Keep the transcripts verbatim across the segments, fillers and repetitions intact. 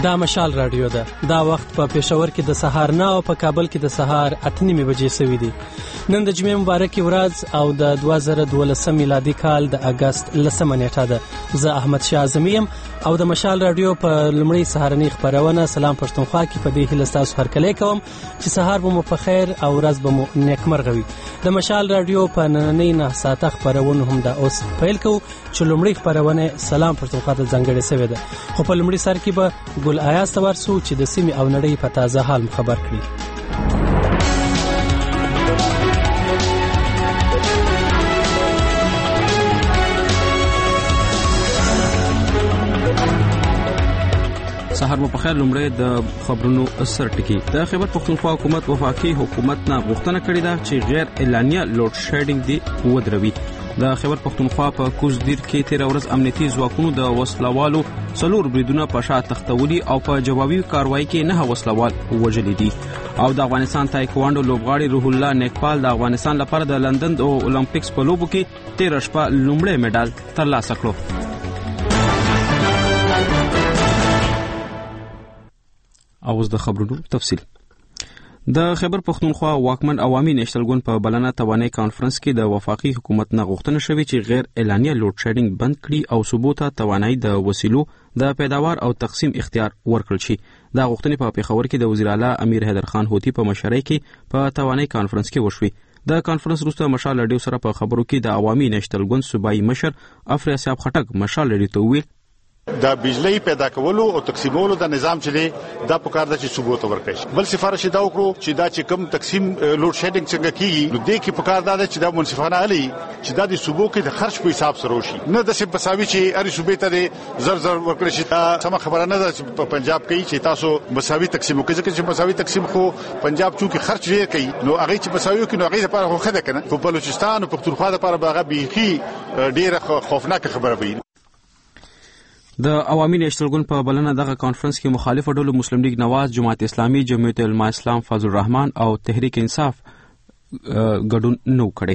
دا مشال رادیو ده. دا وخت په پېښور کې د سهار نه او په کابل کې د سهار اته نیمې بجې سوي دي. نن د جمعې مبارکې ورځ او د دوه زره دولسم میلادي کال د اګست لسمه نیټه ده. زه احمد شاه اعظمي یم او د مشال رادیو په لومړۍ سهارنۍ خپرونه سلام پښتونخوا کې په دې هیله ستاسو هرکلی کوم چې سهار به مو په خیر او ورځ به مو نیکمرغه وي. د مشال رادیو په نننۍ نه ساعته خپرونه هم دا اوس پیل کوو چې لومړۍ خپرونه سلام پښتونخوا ته ځانګړې شوې ده. خو په لومړي سر کې به ګل آیاز ته ورسو چې د سیمې او نړۍ په تازه حال خبر کړي. سهار مو په خیر. لومړی د خبرونو سر ټکی. د خیبر پښتونخوا حکومت وفاقي حکومت نه غوښتنه کړې ده چې غیر اعلانیه لوډ شیډینګ دی ودروي. د خیبر پښتونخوا په کوزدیر کې تیر ورځ امنیتي ځواکونو د وسلوالو څلور بریدونه په شا تختولي او په جوابي کاروایی کې نه وسلوال وژلي دي. او د افغانستان تایکوانډو لوبغاړي روح الله نیکپال د افغانستان لپاره د لندن د اولمپیکس په لوبو کې تیر شپه لومړی میډال ترلاسه کړو. اوس د خبرونو تفصیل. د خیبر پښتونخوا واکمن عوامي نېشنل ګوند په بلنه توانای کانفرنس کې د وفاقي حکومت نه غوښتنه شوې چې غیر اعلانیه لوډ شیډینګ بند کړي او ثبوته توانای د وسیلو د پیداوار او تقسیم اختیار ورکړل شي. دا غوښتنې په پیښور کې د وزیر اعلی امیر حیدر خان هوتی په مشرۍ کې په توانای کانفرنس کې وشوې. د کانفرنس وروسته مشال رادیو سره په خبرو کې د عوامي نېشنل ګوند صوبایي مشر افریه صاحب خټک مشال رادیو ته وویل دا بجلی پیدا کولو او تقسیمولو د نظام چې دی دا په کار د چې ثبوت ورکړي. بل سفارش دا وکړو چې دا چې کم تقسیم لوډ شیډینګ څنګه کیږي نو د کې په کار دا چې دا منصفانه علي چې دا د صوبو کې د خرج په حساب سره وشي، نه د څه مساوي چې اړ صوبې ته زر زر ورکړي شي. دا سم خبره نه ده چې په پنجاب کې چې تاسو مساوي تقسیم وکړي، ځکه چې مساوي تقسیم خو پنجاب چې خرج ډیر کوي نو هغه چې مساوي کوي نو هغه لپاره خو خده کنه. په بلوچستان او پښتونخوا لپاره هغه بيخي ډیره خوفناک خبره وي. د عوامي نېشنل ګوند په بلنه دغه کانفرنس کې مخالفو ډلو مسلم لیگ نواز، جماعت اسلامي، جمعیت علماء اسلام فضل الرحمن او تحریک انصاف ګډون نو کړي.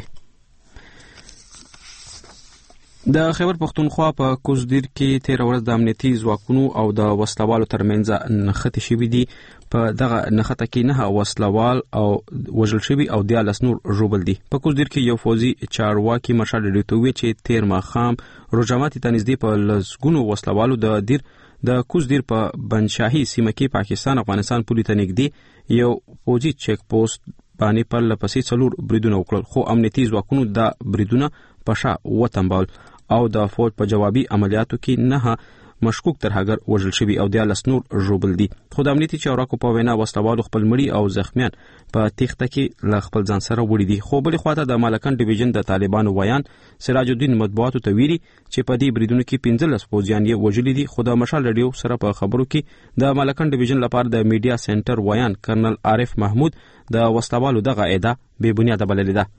د خیبر پښتونخوا په کوزدیر کې تیر ورځ د امنیتي ځواکونو او د وسلوالو ترمنځ نښتې شوې دي. په دغه نښته کې نه وسلوال او وژل شوي او دیارلس نور ژوبل دي. په کوزدیر کې یو فوزي چارواکي مشال رادیو ته وویل چې تیر ماښام روجاماتي ته نږدې په لسګونو وسلوالو د دیر د کوزدیر په بنشاهي سیمه کې پاکستان افغانستان پولې ته نږدې یو فوجي چیک پوسټ باندې پر لپسې څلور بریدونه وکړل، خو امنیتي ځواکونو دا بریدونه په شا وتمبول او د فوج په جوابي عملیاتو کې نه مشکوک ترهګر وژل شوي او دیارلس نور ژوبل دي. خو د امنیتي چارواکو په وینا وسلوالو خپل مړي او زخمیان په تیښته کې له خپل ځان سره وړي دي. خو بلې خواته د مالکن ډیویژن د طالبانو ویان سراج الدین مطبوعاتو ته ویلي چې په دې بریدونو کې پنځلس پوځیان یې وژلي دي. خو د مشال رادیو سره په خبرو کې د مالکن ډیویژن لپاره د میډیا سنټر ویان کرنل عارف محمود د وسلوالو دغه ادعا بې بنیاده بللې ده.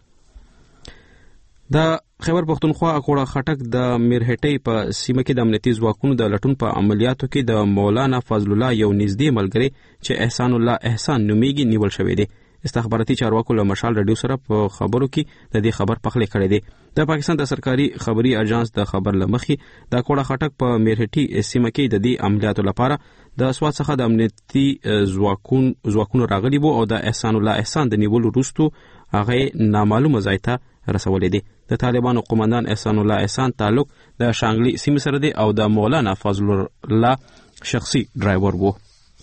د خیبر پښتونخوا اکوړه خټک د میرهټۍ په سیمه کې د امنیتي ځواکونو د لټون په عملیاتو کې د مولانا فضل الله یو نږدې ملګری چې احسان الله احسان نومیږي نیول شوی دی. استخباراتي چارواکو له مشال رادیو سره په خبرو کې د دې خبر پخلی کړی دی. د پاکستان د سرکاري خبري اژانس د خبر لمخې د اکوړه خټک په میرهټۍ سیمه کې د دې عملیاتو لپاره د سواد څخه د امنیتي ځواکونو ځواکونو راغلي وو او د احسان الله احسان د نیولو وروسته هغه نامعلومه ځای ته رسولې دي. د طالبانو قومندان احسان الله احسان تعلق د شانګلي سیمې سره دی او د مولانا فضل الله شخصي ډرایور وو.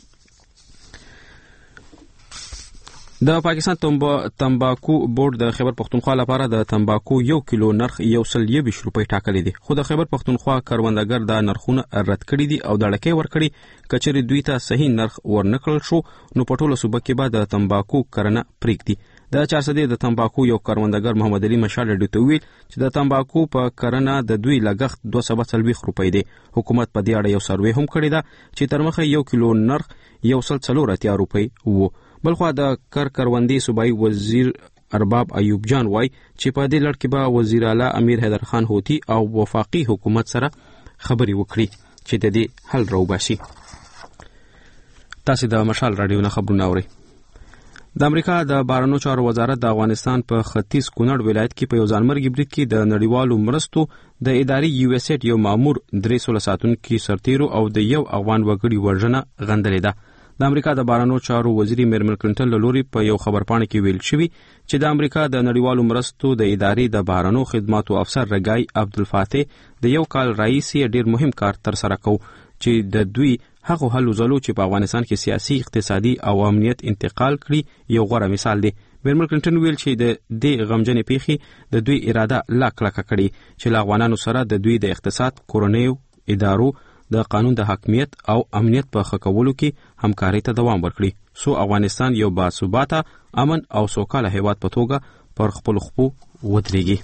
د پاکستان تمباکو بورډ د خیبر پښتونخوا لپاره د تمباکو یو کیلو نرخ یو سل یویشت روپۍ ټاکلی دی. خو د خیبر پښتونخوا کروندګر دا نرخونه رد کړي دي او د ډکې ورکړي کچېرې دوی ته صحیح نرخ ورنکړل شو نو په ټوله صوبه کې به د تمباکو کرنه پرېږدي. د چارسدې د تمباکو یو کروندګر محمد علي مشال رادیو ته وویل چې د تمباکو په کرنه د دوی لګښت دوه سوه څلوېښت روپۍ دی. حکومت په دې اړه یو سروې هم کړې ده چې تر مخه یو کیلو نرخ یو سل څلور اتیا روپۍ وو. بلخوا د کر کروندې صوبایي وزیر ارباب ایوب جان وای چې په دې لړ کې به وزیر اعلی امیر حیدر خان هوتی او وفاقي حکومت سره خبرې وکړي چې د دې حل راوباسي. تاسو د مشال رادیو نه خبرونه اورئ. د امریکا د بهرنیو چارو وزارت د افغانستان په ختیځ کونړ ولایت کې په یو ځانمرګي برید کې د نړیوالو مرستو د اداري یو اس ایډ یو مامور درې سوه ساتونکي سرتیرو او د یو افغان وګړي وژنه غندلې ده. د امریکا د بهرنیو چارو وزیر میرمن کلینټن له لوري په یو خبرپاڼه کې ویل شوی چې د امریکا د نړیوالو مرستو د ادارې د بهرنیو خدماتو افسر رګای عبدالفاتح د یو کال راهیسې ډیر مهم کار تر سره کوي چې د دوی هغه هلو ځلو چې په افغانستان کې سیاسي، اقتصادي او امنیت انتقال کړي یو غوره مثال دی. میرمن کلینټن ویل چې د دې غمجنې پیښې د دوی اراده لا کلکه کړي چې له افغانانو سره د دوی د اقتصاد، کورنیو ادارو د قانون د حاکمیت او امنیت په ښه کولو کې همکارۍ ته دوام ورکړي سو افغانستان یو باثباته، امن او سوکاله هیواد په توګه پر خپل خپو ودرېږي.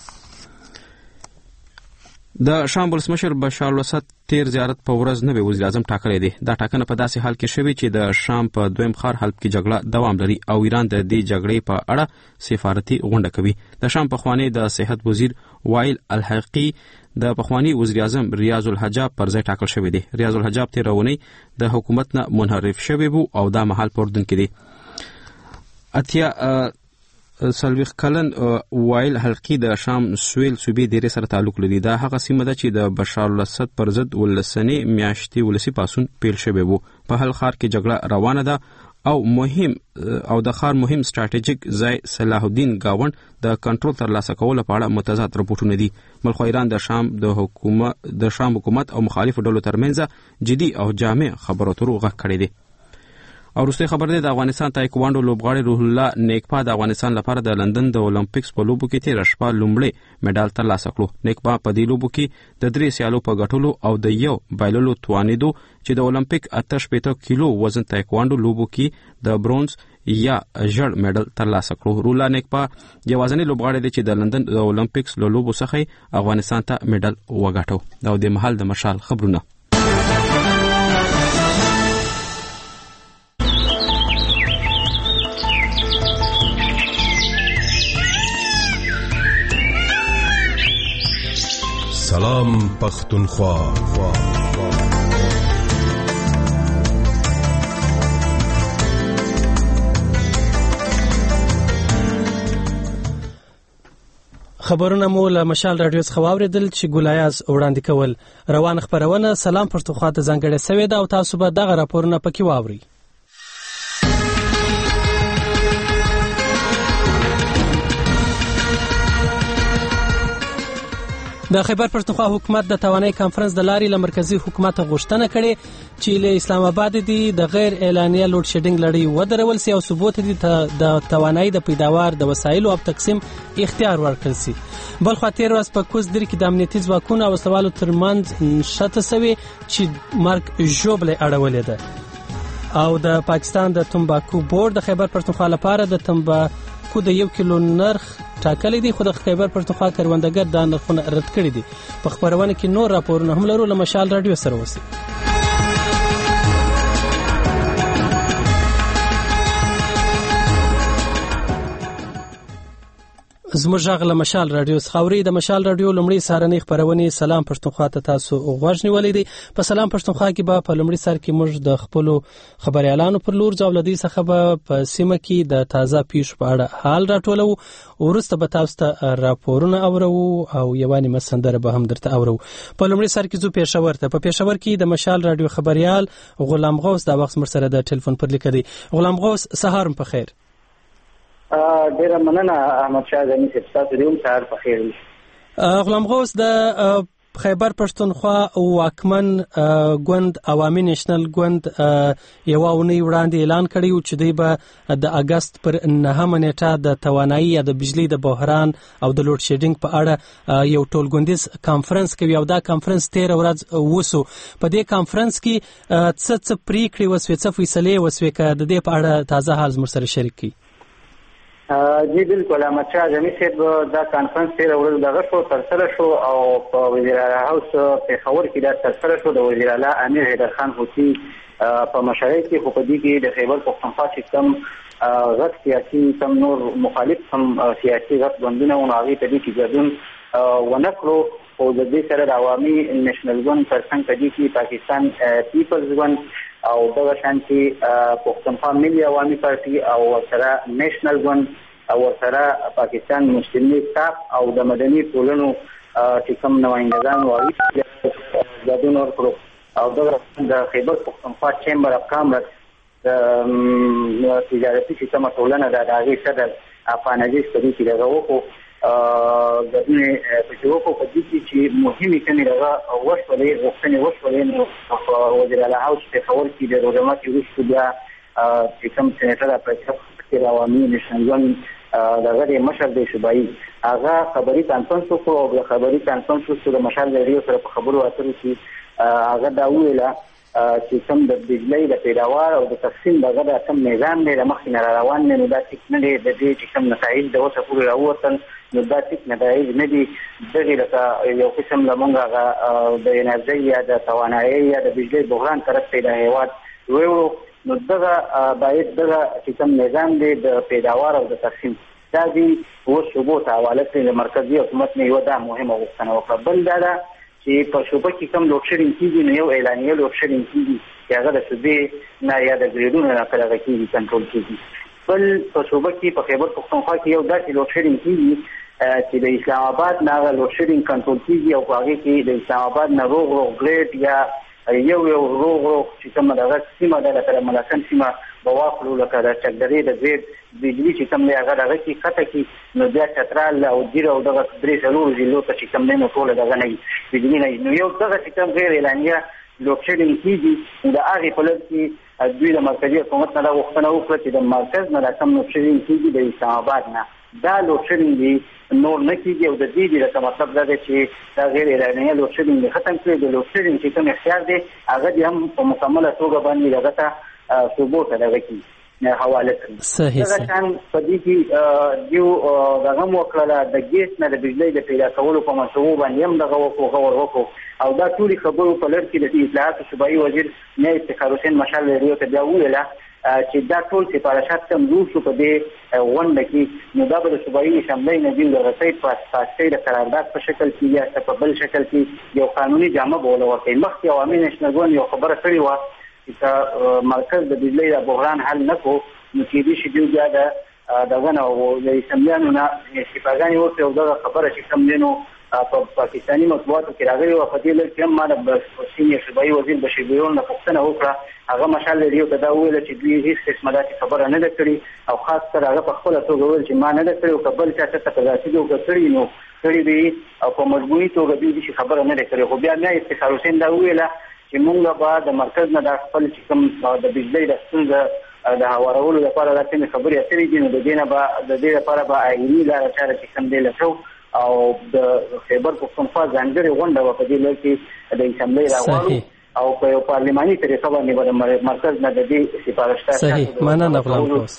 د شام ولسمشر بشار الاسد تیر زیارت په ورځ نوی وزیر اعظم ټاکلی دی. دا ټاکنه په داسې حال کې شوې چې د شام په دویم ښار حلب کې جګړه دوام لري او ایران د دې جګړې په اړه سفارتي غونډه کوي. د شام پخوانی د صحت وزیر وائل الحقی د پخوانی وزیر اعظم ریاض الحجاب پر ځای ټاکل شوی دی. ریاض الحجاب تیر اونۍ د حکومت نه منحرف شوی وو او دا مهال په اردن کې دی. اتیا سلویخ کلن وائل حلقی د شام سویل صوبې ډیرې سره تعلق لري. دا هغه سیمه ده چې د بشار الاسد پر ضد ولسنې میاشتې ولسی پاسون پیل شوی وو. په هل ښار کې جګړه روانه ده او مهم او د ښار مهم سټراټیجیک ځای صلاح الدین گاوند د کنټرول ترلاسه کولو په اړه متضاد رپورټونه دي. بلخو ایران د شام د حکومت د شام حکومت او مخالفو ډلو ترمنځ جدي او جامع خبرو اترو غږ کړی دی. او وروستۍ خبر دی د افغانستان تایکوانډو لوبغاړی روح الله نیکپا د افغانستان لپاره د لندن د اولمپیکس په لوبو کې تېره شپه لومړی مډال ترلاسه کړو. نیکپا په دې لوبو کې د درې سیالو په ګټلو او د یو بایللو توانېدو چې د اولمپیک اته شپېته کیلو وزن تایکوانډو لوبو کې د برونز یا ژړ مډال ترلاسه کړو. روح الله نیکپا یوازینی لوبغاړی دی چې د لندن د اولمپیکس له لوبو څخه افغانستان ته مډال وګټو. او د مهال د مشال خبرونه. سلام پختونخوا. خبرونه مو له مشال رادیو څخه واوریدل چې ګولایاز وړاندې کول. روان خبرونه سلام پښتونخوا ته ځانګړې سوې ده او تاسو به دغه راپورونه پکې واورئ. د خیبر پښتونخوا حکومت د توانایي کانفرنس د لارې له مرکزی حکومت غوښتنه کړې چې له اسلام آباد دی د غیر اعلانیه لوډ شیډینګ لړۍ ودرول سي او ثبوت دي د توانایي د پیداوار د وسایلو او تقسیم اختیار ورکړل سي. بل خو تیر ورځ په کوزدر کې د امنیتي ځواکونو او سوالو ترمنځ شته سوي چې مرګ ژوبله اړولې ده. او د پاکستان د تمباکو بورډ د خیبر پښتونخوا لپاره د تمباکو د یو کیلو نرخ ټاکلې دي، خو د خیبر پښتونخوا کروندګر دا نرخونه رد کړي دي. په خبرونه کې نور راپورونه هم لرو. له مشال رادیو سره اوسئ. زموږ غږ له مشال رادیو څخه اوري. د مشال رادیو لومړی سارنۍ خبرونه سلام پښتونخوا ته تاسو غوږ نیولې دي. په سلام پښتونخوا کې به په لومړی سر کې موږ د خپل خبريالانو پر لور ځو، لدی څخه به په سیمه کې د تازه پیښو په اړه حال راټولو. ورسته به تاسو ته راپورونه اورو او یواني مسندره به هم درته اورو. په لومړی سر کې زو پېښور ته. په پېښور کې د مشال رادیو خبريال غلام غوث دا وخت مر سره د ټلیفون پر لیک دی. غلام غوث سهار په خیر. ډیره مننه احمد شاه زمي صاحب، تاسو دې هم سهار په خیر. غلام غوث د خیبر پښتونخوا واکمن ګوند عوامي نېشنل ګوند یو اونۍ وړاندې اعلان کړی و چې دوی به د اگست پر نهمه نیټه د توانایي یا د بجلی د بحران او د لوډ شیډینګ په اړه یو ټولګوندیز کانفرنس کوي او دا کانفرنس تیر ورځ وسو. په دې کانفرنس کې څه څه پریکړې وسوې، څه فیصلې وسوې، که د دې په اړه تازه حال زموږ سره شریک کړي. جی بالکل احمد شاه زمي صاحب، دا کانفرنس تیر ورځ دغه شو ترسره شو او په وزیر اعلی هاوس پېښور کې دا ترسره شو د وزیر اعلی امیر حیدر خان حوثي په مشرۍ کې. خو په دې کې د خیبر پښتونخوا چې کوم غټ سیاسي کم نور مخالف هم سیاسي غټ بندونه او هغه په دې کې ګډون ونه کړو. او د دې سره د عوامي نېشنل ګوند ترڅنګ په دې کې پاکستان پیپلز ګوند او دغه شانتي پښتونخوا ملي عوامي پارټي او سره نېشنل ګوند او سره پاکستان مسلم لیگ تاپ او د مدني ټولنو چې کوم نمائندگان وایي ګډون ورکړو او دغه د خیبر پښتونخوا چیمبر اف کامرس د تجارتي سیستم ټولنه د هغې صدر افغان عزیز په دې کې دغه وکړو ګډون په کې وکړو په دې کې چې مهمې کمې دغه وشولې غوښتنې وشولې نو په وزیر اعلی هاوس پېښور کې د روژه ماتي وروسته بیا چې کوم سینیټر اپریچر عوامي نېشنل ګوند دغه د مشر د صوبایي هغه خبري کانفرنس وکړو او د خبري کانفرنس وروسته د مشال د ریو سره په خبرو اترو کې هغه دا وویله چې کوم د بجلۍ د پیداوار او د تقسیم دغه د کوم نظام دی د مخکې نه روان دی نو دا ټیک نه دی د دې چې کوم نتایج د اوسه پورې راووتل نو دا ټیک نتایج نه دي دغې لکه یو قسم زموږ هغه د انرژۍ یا د توانایۍ یا د بجلۍ بحران طرف ته د هېواد ویوړو نو دغه باید دغه چې کوم نظام دی د پیداوار او د تقسیم دا دی اوس صوبو ته حواله کړي د مرکزي حکومت نه یوه دا مهمه غوښتنه وکړه بل دا ده چې په صوبه کې کوم لوډ شیډینګ کېږي نو یو اعلانیه لوډ شیډینګ کېږي چې هغه د صوبې نه یا د ګریډونو نه کله هغه کېږي کنټرول کېږي بل په صوبه کې په خیبر پښتونخوا کې یو داسې لوډ شیډینګ کېږي چې د اسلام آباد نه هغه لوډ شیډینګ کنټرول کېږي او په هغې کې د اسلام آباد نه روغ روغ ګریډ یا یو یو روغ روغ چې کومه دغه سیمه ده لکه د ملاکنډ سیمه به واخلو لکه د چکدرې د ګریډ بجلي چې کوم دی هغه دغه کې ښکته کړي نو بیا چترال او ځیر او دغه درې څلورو ضلعو ته چې کوم دی نو ټوله دغه نه وي بجلي نه وي نو یو دغه چې کوم غیر اعلانیه لوډ شیډینګ کېږي نو د هغې په لړ کې دوی د مرکزي حکومت نه دا غوښتنه وکړه چې د مرکز نه دا کوم لوډ شیډینګ کېږي د اسلام آباد نه دا لوډ شیډینګ دی نور نه کېږي او د دې دی لکه مطلب دا دی چې دا غیر اعلانیه لوډ شیډینګ دی ختم کړي د لوډ شیډینګ چې کوم اختیار دی هغه دې هم په مکمله توګه باندې دغه ته صوبو ته دغه کړي حواله کړي صحیح دغه شان په دې کې دیو دغه هم وکړله د ګیس نه د بجلۍ د پیدا کولو په منصوبو باندې هم دغه وکړو غور وکړو او دا ټولې خبرو په لړ کې د اطلاعاتو صوبایي وزیر میا افتخار حسین مشال ریو ته بیا وویله چې دا ټول سفارشات کوم جوړ شو په دې غونډه کې نو دا به د صوبایي اسمبلۍ نه دي د رسۍ په اساس د قرارداد په شکل کې یا په بل شکل کې یو قانوني جامه به وله ورکوي مخکې عوامي نېشنل ګوند یو خبره کړې وه چې مرکز د بجلۍ د بحران حل نه کړو نو کېدای شي دوی بیا د دغه نه د اسمبلیانو نه استعفاګانې وکړي او دغه خبره چې کوم دی نو په پاکستاني مطبوعاتو کې راغلې وه په دې لړ کې هم ما د سینیر صوبایي وزیر بشیر بیرون نه پوښتنه وکړه هغه مشال ریو ته دا وویله چې دوی هېڅ قسمه داسې خبره نه ده کړې او خاص کر هغه په خپله توګه وویل چې ما نه ده کړې او که بل چا څه ته داسې توګه کړي نو کړي به او په مجموعي توګه دوی داسې خبره نه ده کړې خو بیا میا افتخار حسین دا وویله چې مونږ به د مرکز نه دا خپل چې کوم د بجلۍ د ستونزه د هوارولو لپاره دا کومې خبرې اترې دي نو د دې نه به د دې لپاره به آئیني لاره چاره چې کوم دی لټو او د خیبر پښتونخوا ځانګړې غونډه به په دې لړ کې د اسمبلۍ راوړو او په یو پارلماني طریقه باندې به د مرکز نه د دې سفارشات صحیح مننه غلام غوث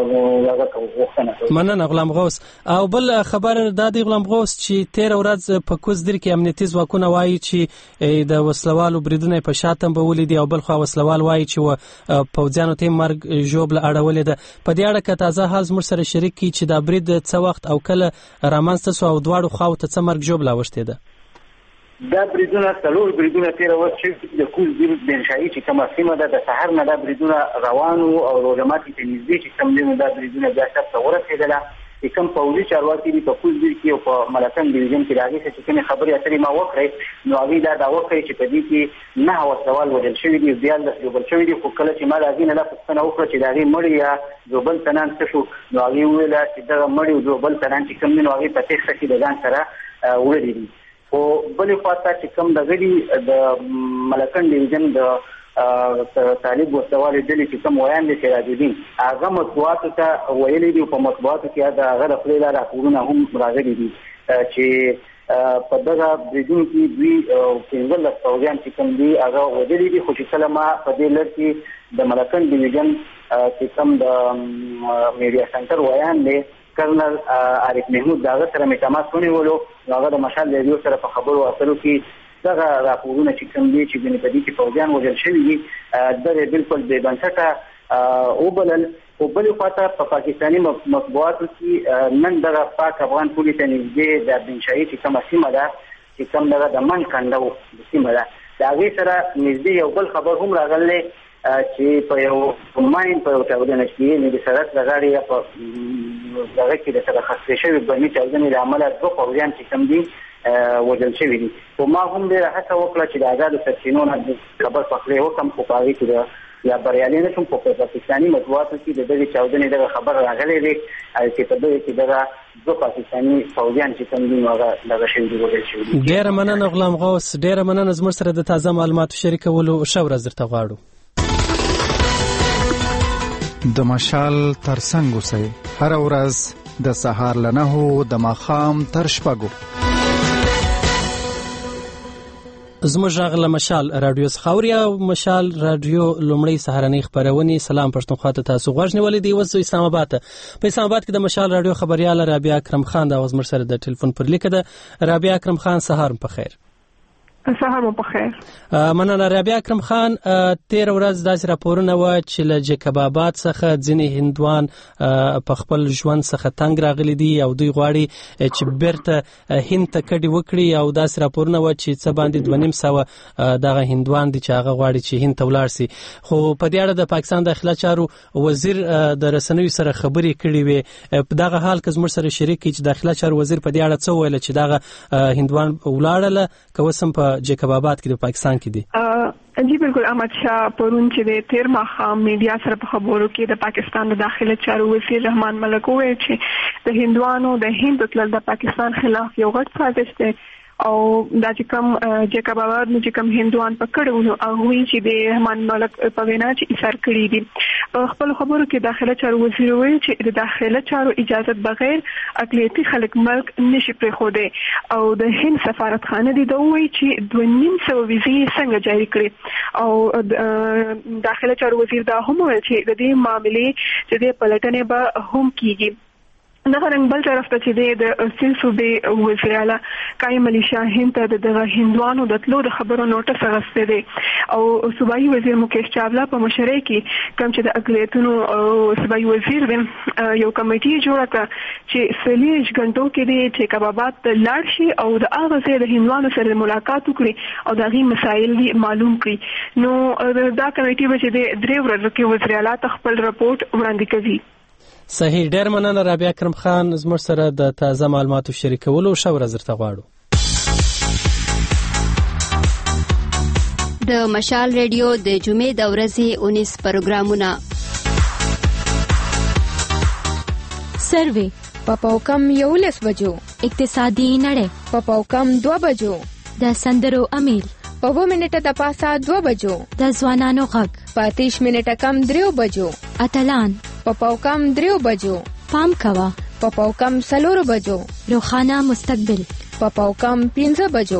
مننه غلام غوث او بل خبر دا دی غلام غوث چې تیر ورځ په کوزدر کې امنیتي ځواکونه وایي چې د وسلوالو بریدونه په شاتم به ولیدي او بل خو وسلوال وایي چې پوځیانو ته مرګ جوړ اړولې ده په دې اړه که تازه حال زموږ سره شریک کی چې دا برید څه وخت او کله رامنځته شو او دواړو خواو ته څه مرګ جوړ لاوښتې ده دا بریدونه څلور بریدونه تېره ورځ چې د کوزدر بنشایي چې کومه سیمه ده د سهار نه دا بریدونه روان وو او روژه ماتي ته نږدې چې کوم دی نو دا بریدونه بیا شب ته ورسېدله چې کوم پوځي چارواکي دي په کوزدر کې او په ملاکنډ ډویژن کې د هغې څخه چې کومې خبرې اترې ما وکړې نو هغوی دا دعوه کوي چې په دې کې نهه وسلوال وژل شوي دي دیارلس ژوبل شوي دي خو کله چې ما د هغې نه دا پوښتنه وکړه چې د هغې مړي یا ژوبل تنان څه شو نو هغې وویله چې دغه مړي او ژوبل تنان چې کوم دي نو هغې په تېښته کې د ځان سره وړلي دي خو بلې خواته چې کوم دغه دي د ملاکنډ ډویژن د طالب وسلوالې ډلې چې کوم ویان دي سراج الدین هغه مطبوعاتو ته ویلي دي په مطبوعاتو کې د هغه د خولې لا راپورونه هم راغلي دي چې په دغه بریدونو کې دوی پنځلس پوځیان چې کوم دي هغه وژلي دي خو چې کله ما په دې لړ کې د ملاکنډ ډویژن چې کوم د میډیا سنټر ویان دی کرنل عارف محمود دغه سره مې تماس ونیولو نو هغه د مشال ریډیو سره په خبرو اترو کې دغه راپورونه چې کوم دي چې ګنې په دې کې پوځیان وژل شوي دي دغه بالکل بې بنسټه وبلل خو بلې خواته په پاکستاني مطبوعاتو کې نن دغه پاک افغان پولې ته نږدې د بنشایي چې کومه سیمه ده چې کوم دغه د من کنډو سیمه ده د هغې سره نږدې یو بل خبر هم راغلی چې په یو ماین په یو ټاودنه کې نه د سړک د غاړې په دغه کې د تخصصي شوی بني ټاودنې د عمله دوه پوځیان چې کوم دي وژل شوي دي. خو ما هم ډېره هڅه وکړه چې د آزادو سرچینو نه د خبر پخلی وکړم، خو په هغې کې د یا بریالي نه شوم. په پاکستاني مطبوعاتو کې د دغې چاودنې دغه خبر راغلی دی چې په دغې کې دغه دوه پاکستاني پوځیان چې کوم دي نو هغه دغه شوي دي، وژل شوي دي. ډېره مننه غلام غوث، ډېره مننه زموږ سره د تازه معلوماتو شریکولو. ښه ورځ درته غواړو. د مشال ترڅنګ اوسئ، هره ورځ د سهار له نهو د ماښام تر شپږو. زموږ غږ له مشال رادیو څخه اوري او مشال رادیو لومړی سهارنۍ خپرونې سلام پښتونخوا ته تاسو غوږ نیولې دی. اوس اسلام آباد ته په اسلام آباد کې د مشال رادیو خبريال رابعه اکرم خان د زموږ سره د ټلیفون پر لیکه ده. رابعه اکرم خان، سهار په خیر. سهار مو په خیر. مننه رابعه اکرم خان. تیر ورځ داسې راپورونه و چې له جیکب آباد څخه ځینې هندوان په خپل ژوند څخه تنګ راغلي دي او دوی غواړي چې بیرته هند ته کډې وکړي، او داسې راپورونه و چې څه باندې دوه نیم سوه دغه هندوان دي چې هغه غواړي چې هند ته ولاړ شي. خو په دې اړه د پاکستان داخله چارو وزیر د رسنیو سره خبرې کړې وې. په دغه حال کې زموږ سره شریک چې داخله چارو وزیر په دې اړه څه ویل چې دغه هندوان ولاړل که وسم په جیکب آباد کې د پاکستان کې دي؟ جی بالکل. احمد شاه پرون چې د تیر ماښام میډیا سره په خبرو کې د پاکستان د داخله چارو وزیر رحمان ملک وویل چې د هندوانو د هند تلل د پاکستان خلاف یو غټ سازش دی او دا چې کوم جیکب آباد نو چې کوم هندوان پکړو نو هغه چې د رحمان ملک په وینا چې ایثار کړی دي. په خپل خبرو کې داخله چارو وزیر وویل چې د داخله چارو اجازه بغیر اقلیتي خلک ملک نشي پرېښودی او د هند سفارتخانه دي د وایي چې دوه نیم سوه ویزې څنګه جاری کړي او داخله چارو وزیر دا هم وویل چې د دې معاملې چې د پلټنې به هم کیږي. دغه رنګ بل طرف ته چې د سیل صوبې وزیر اعلی قایم علي شاه هند ته دغه هندوانو د تلو د خبرو نوټس اخیستی دی او صوبایي وزیر مکیش چاولا په مشرۍ کې کوم چې د اقلیتونو صوبایي وزیر دی یو کمیټي جوړه کړه چې څلوېښت غنټو کې دی چې جیکب آباد ته لاړ شي او د هغه ځای د هندوانو سره ملاقات وکړي او د هغې مسایل معلوم کړي. نو دا کمیټي به چې د درې ورځو کې وزیر اعلی ته خپل رپورټ وړاندې کوي. صحیح. ډېر مننه رابعه اکرم خان زموږ سره د تازه معلوماتو شریکولو. ښه ورځ درته غواړو. د مشال ریډیو د جمعې د ورځې اونیس پروګرامونه سروې په پاوکم یولس بجو، اقتصادي نړۍ په پاوکم دوه بجو، د سندرو امیل په اووه منټه د پاسه دوه بجو، د ځوانانو غږ په اتیش منټه کم دریو بجو، اتلان په پاوکم دریو بجو، پام کوا په پاوکم سلورو بجو، روخانه مستقبل په پاوکم پنځه بجو.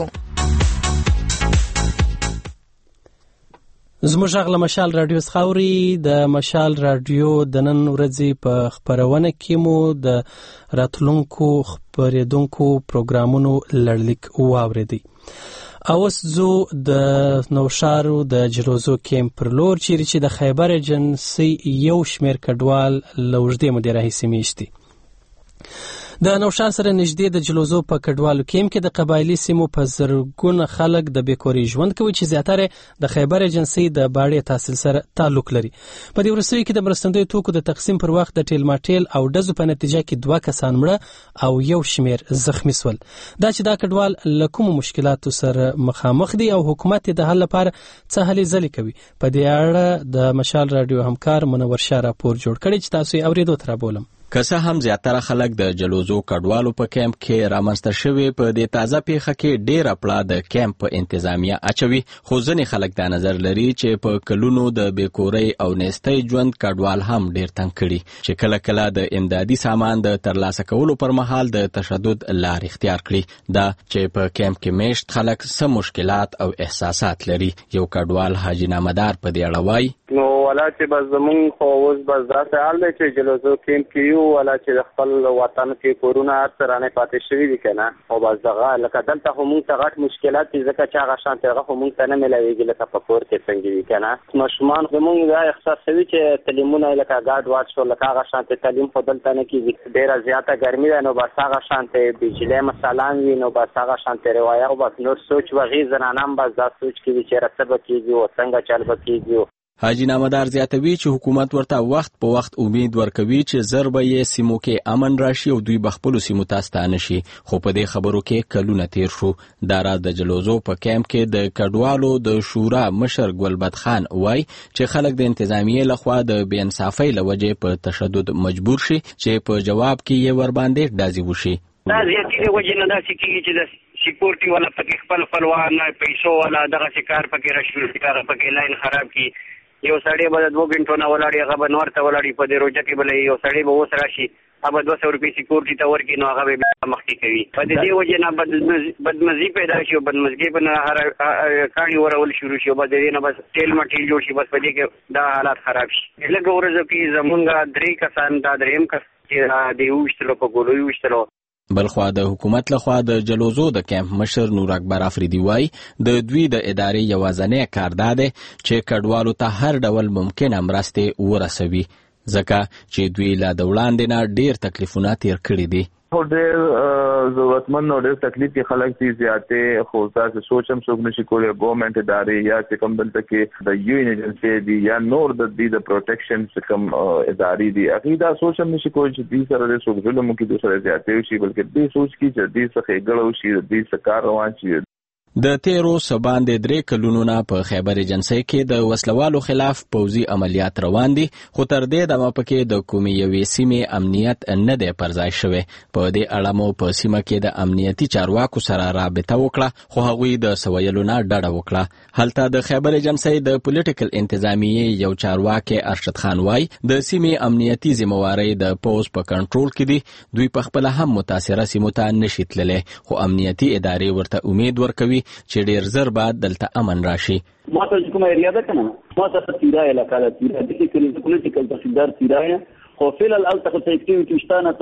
زموږ غږ له مشال رادیو څخه اوري. د مشال رادیو د نن ورځې په خپرونه کې مو د راتلونکو خپرېدونکو پروګرامونو لړلیک واورېدی. اوس زو د نوشارو د جلوزو کیمپ پر لور چیرې چې د خیبر ایجنسي یو شمېر کډوال له اوږدې مودې راهیسې میشتي. د نوشار سره نږدې د جلوزو په کډوالو کیمپ کې د قبایلي سیمو په زرګونه خلک د بیکوري ژوند کوي چې زیاتره د خیبر ایجنسي د باړې تحصیل سره تعلق لري. په دې وروستیو کې د مرستندوی توکو د تقسیم پر وخت د ټیل ماټیل او ډزو په نتیجه کې دوه کسان مړه او یو شمېر زخمی شول. دا چې دا کډوال له کومو مشکلاتو سره مخامخ دي او حکومت د حل لپاره څه هلې ځلې کوي، په دې اړه د مشال رادیو همکار منور شاه راپور جوړ کړی چې تاسو یې اورېدو ته رابولم. که څه هم زیاتره خلک د جلوزو کډوالو په کیمپ کې رامنځته شوي، په دې تازه پیښه کې ډېره پړه د کیمپ په انتظامیه اچوي، خو ځینې خلک دا نظر لري چې په کلونو د بیکورۍ او نیستۍ ژوند کډوال هم ډېر تنګ کړي، چې کله کله د امدادي سامان د ترلاسه کولو پر مهال د تشدد لار اختیار کړي. دا چې په کیمپ کې میشت خلک څه مشکلات او احساسات لري. یو کډوال حاجی نامدار په دې اړه وایي: نو ولا چې بس زمونږ خو اوس بس داسې حال دی چې جلوزو کیمپ کې یو ولا چې د خپل وطن کې کورونه هر څه رانه پاتې شوي دي که نه، او بس دغه لکه دلته خو مونږ ته غټ مشکلات دي ځکه چې هغه شانتې هغه خو مونږ ته نه میلاوېږي لکه په کور کې څنګه وي که نه. ماشومان زمونږ دا احساسوي چې تعلیمونه لکه ګاډ واټ شو، لکه هغه شانتې تعلیم خو دلته نه کېږي، ډېره زیاته ګرمي ده، نو بس هغه شانتې بجلۍ مثالان وي، نو بس هغه شانتې روایه او بس نور سوچ وغي زنانه هم بس دا سوچ کوي چې څه به کېږي او څنګه چل به کېږي. حاجی نامدار زیاتوي چې حکومت ورته وخت په وخت امید ورکوي چې زر به یې سیمو کې امن راشي او دوی بخپلو سیمو ته ستانه شي، خو په دې خبرو کې کلونه تیر شو. دا راز د جلوزو په کیمپ کې د کډوالو د شورا مشر ګلبد خان وای چې خلک د انتظامیې لخوا د بې انصافۍ له وجې په تشدد مجبور شي چې په جواب کې یې ورباندې ډازې وشي. دا زیاتې د وجې نه داسې کېږي چې د سیکورټي والا پکې خپل خپلوان پیسو والا دغسې کار پکې راشي، هغه پکې لاین خراب کړي. یو سړی به د دوه غنټو نه ولاړي، هغه به نور ته ولاړي په دې روجه کې بلې یو سړی به اوس راشي هغه دوه سوه روپۍ سیکورټي ته ورکړي، نو هغه به مخکې کوي. په دې وجې نه بدمزي پیدا شي او بدمزګۍ به نه هر کاڼي ورول شروع شي او بس د دې نه بس ټیل مټیل جوړ شي. بس په دې کې دا حالات خراب شي. لږ ورځو کې زمونږ درې کسان دا درېیم کس چې د ویشتلو په ګولو ویشتلو. بلخوا د حکومت لخوا د جلوزو د کیمپ مشر نور اکبر افریدي وای د دوی د ادارې یوازینی کار دا دی چې کډوالو ته هر ډول ممکنه مرستې ورسوي، ځکه چې دوی لا د وړاندې نه ډېر تکلیفونه تیر کړي دي. ډېر ضرورتمند او ډېر تکلیف کې خلک دي زیاتې، خو تاسو سوچ هم څوک نشي کولی. ګورنمنټ ادارې یا چې کوم دلته کې د یو ان ایجنسي دي یا نور د دې د پروټیکشن چې کوم ادارې دي، هغوی دا سوچ هم نشي کولی چې دوی سره د څوک ظلم وکړي، دوی سره زیاتې وشي، بلکې دوی سوچ کړي چې دوی څخه ښېګړه وشي، د دوی څه کار روان شي. د تیرو سباندې درې کلونو نه په خیبر ایجنسۍ کې د وسلوالو خلاف پوځي عملیات روان دي، خو تر دې دمه پکې د کومې یوې سیمې امنیت نه دی پر ځای شوی. په دې اړه مو په سیمه کې د امنیتي چارواکو سره رابطه وکړه، خو هغوی د څه ویلو نه ډډه وکړه. هلته د خیبر ایجنسۍ د پولیټیکل انتظامیې یو چارواکی ارشد خان وای د سیمې امنیتي ذمہوارۍ د پوځ په کنټرول کې دي، دوی پخپله هم متاثره سیمو ته نشي تللی، خو امنیتي ادارې ورته امید ورکوي چې ډیر زر بعد دلته امن راشي. ما ته کومه ایریا ده کنه، ما ته تیرا علاقه ده، تیرا د کې پولیټیکل تحصیلدار تیرا خو فعل الته ته اکټیویټی شتانه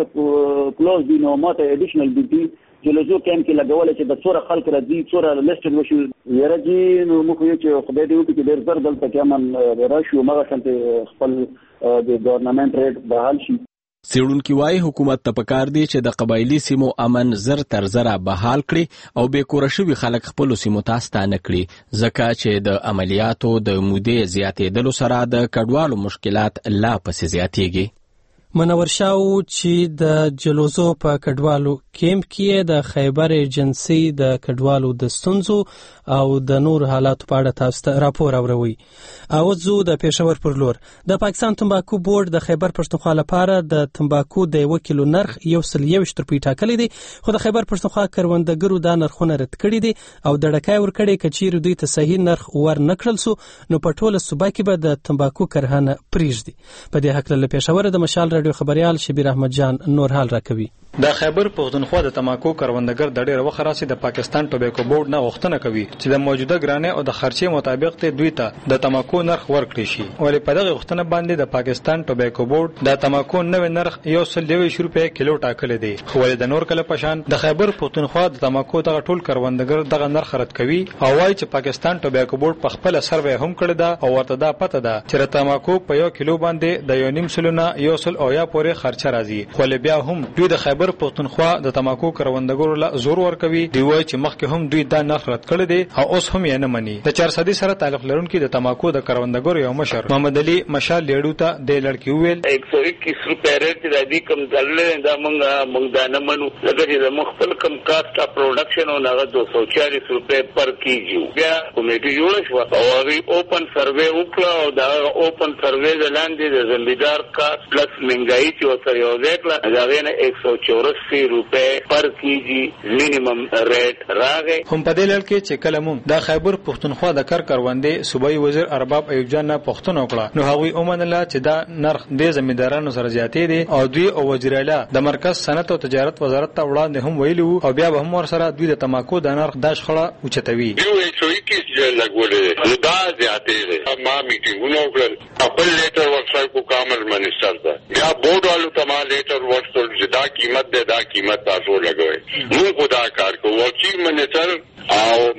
څنګه کلوز دي، نو ما ته اډیشنل ډیوټي جلوزو کیمپ کې لګول چې د څوره خلک راځي، څوره لیسټ وشي یره دي. نو موږ یو چې خدای دې وکړي چې ډیر زر دلته کې امن راشي او مغه څنګه خپل د ګورنمنت ریټ بحال شي. څېړونکي وایي حکومت ته پکار دی چې د قبایلي سیمو امن زر تر زره بحال کړي او بې کوره شوي خلک خپلو سیمو ته ستانه کړي، ځکه چې د عملیاتو د مودې زیاتېدلو سره د کډوالو مشکلات لا پسې زیاتېږي. منور شاو چې د جلوزو په کډوالو کیمپ کې د خیبر ایجنسۍ د کډوالو د ستونزو او د نور حالاتو په اړه تاسو ته راپور اوروي. او زه د پېښور پر لور د پاکستان تمباکو بورډ د خیبر پښتونخوا لپاره د تمباکو د یو کیلو نرخ یو سل یوویشت روپۍ ټاکلی دی، خو د خیبر پښتونخوا کروندګرو دا نرخونه رد کړي دي او د ډکای ورکړي که چیرې دوی ته صحیح نرخ ور نه کړل سو نو په ټوله صوبه کې به د تمباکو کرهنه پرېږدي. په دې هکله له پېښوره د مشال راډیو خبريال شبیر احمد جان نور حال راکوي. د خیبر پښتونخوا د تماکو کروندګر د ډېر وخت راځي د پاکستان ټوباکو بورډ نه غوښتنه کوي چې د موجوده ګرانې او د خرچې مطابق ته دوی ته د تماکو نرخ ورکړي شي، ولې په دغه غوښتنه باندې د پاکستان ټوباکو بورډ د تماکو نوې نرخ یو سل یوویشت روپۍ کیلو ټاکلی دی، خو ولې د نور کله پشان د خیبر پښتونخوا د تماکو دغه ټول کروندګر دغه نرخ رد کوي او وایي چې پاکستان ټوباکو بورډ په خپل سروې هم کړی ده او ورته دا پته ده چې تماکو په یو کیلو باندې د یو نیم سلونه یو سل او یا پورې خرچه راځي، خو بیا هم دوی د خیبر پښتونخوا د تماکو کروندګرو له زور ورکوي. دی وایي چې مخکې هم دوی دا نرخ رد کړی دی او اوس هم یې نه مني. د چارسدي سره تعلق لرونکي د تماکو د کروندګرو یو مشر محمد علي مشال لیډو ته د لړکی ویل ایک سو اکیس روپے ریټ د دې کم دلل دا مونږه مونږ دا نه منو، لکه چې د مخفل کم کاسټ اف پروډکشن او هغه دو سو چالیس روپے پر کیجو. بیا کمیټي جوړ شو او هغه اوپن سروې وکړه او دا اوپن سروې د لاندې د زمیندار کاسټ پلس منګای چې وسره یو ځای کړه، دا غینه ایک سو چوراسی روپے پر کیجی مینیمم ریټ راغی. هم په دې لړ کې چې کله مون د خیبر پښتونخوا د کار کاروندې صوبایي وزیر ارباب ایوب جان نه پښتنه وکړه، نو هغوی ومنله چې دا نرخ د زمیندارانو سره زیاتې دي او دوی او وزیر اعلی د مرکز صنعت او تجارت وزارت ته وړاندې هم ویلي او بیا به هم ورسره دوی د تماکو د نرخ د شخړه اوچتوي. یو ایک سو اکیس لګولې نو دا زیاتې دي. ما میټینګونه وکړل، خپل لیټر ورسره کو کامل منسٹر ته بیا بورډ والو ته ما لیټر ورسول چې دا قیمت ده دا قیمت تاسو لګوي. موږ خدا کار کوو، چیف منسٹر او ما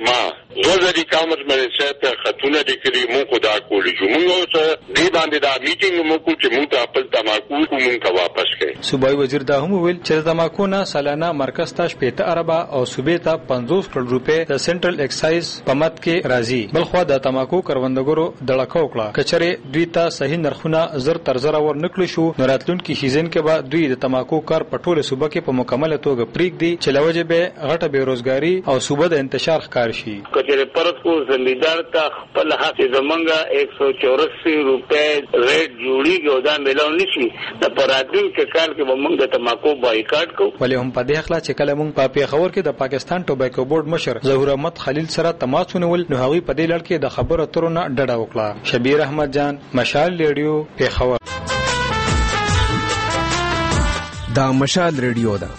وزاري کامرس منسټر ته خطونه لیکلي مونږ خدا کولی شو مونږ اوس دې باندې دا میټینګ مو کو چې مونږ خپل تماکو مونږ ته واپس کړي. صوبایي وزیر دا هم ویل چې تماکو نه سالانه مرکز ته شپږ اربه او صوبې ته پنځوس کروڑ روپے د سنټرل ایکسایز په مت کې راځي. بلخو د تماکو کروندګرو دړکه وکړه کچره دوی ته صحیح نرخونه زر تر زر ور نکړي شو نو راتلونکي سیزن کې به دوی د تماکو کار په ټوله صوبه کې په مکمل توګه پریږدي چې لوجه به غټه بیروزګاری او صوبه د انتشار ښکار شي. کچره پرد کو زمیندار ته خپل حق زمونږه ایک سو چوراسی روپے ریټ جوړیږي او دا ملاو نشي د پراتین کې کال کې موږ د تماکو بایکاټ کو. ولې هم په دې اخلا چې کله موږ په پیښور کې د پاکستان ټوباکو بورډ مشر ظهور احمد خلیل سره تماس ونیول نو هغه په دې لړ کې د خبرو اترونه ډډه وکړه. شبیر احمد جان مشال ریډیو پیښور. دا مشال ریډیو ده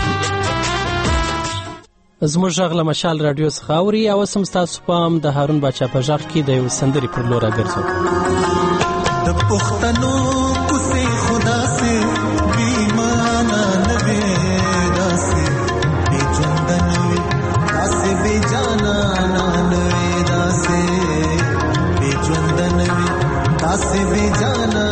زموږ غږ له مشال رادیو څخه اوري او سم تاسو پام د هارون باچا په ژغ کې د یو سندري پر لور راګرځو. د پښتنو کوسه خدا سے بیمانه نوې داسې بے ژوند نوې داسې بے جانا نوې داسې بے ژوند نوې داسې بے جانا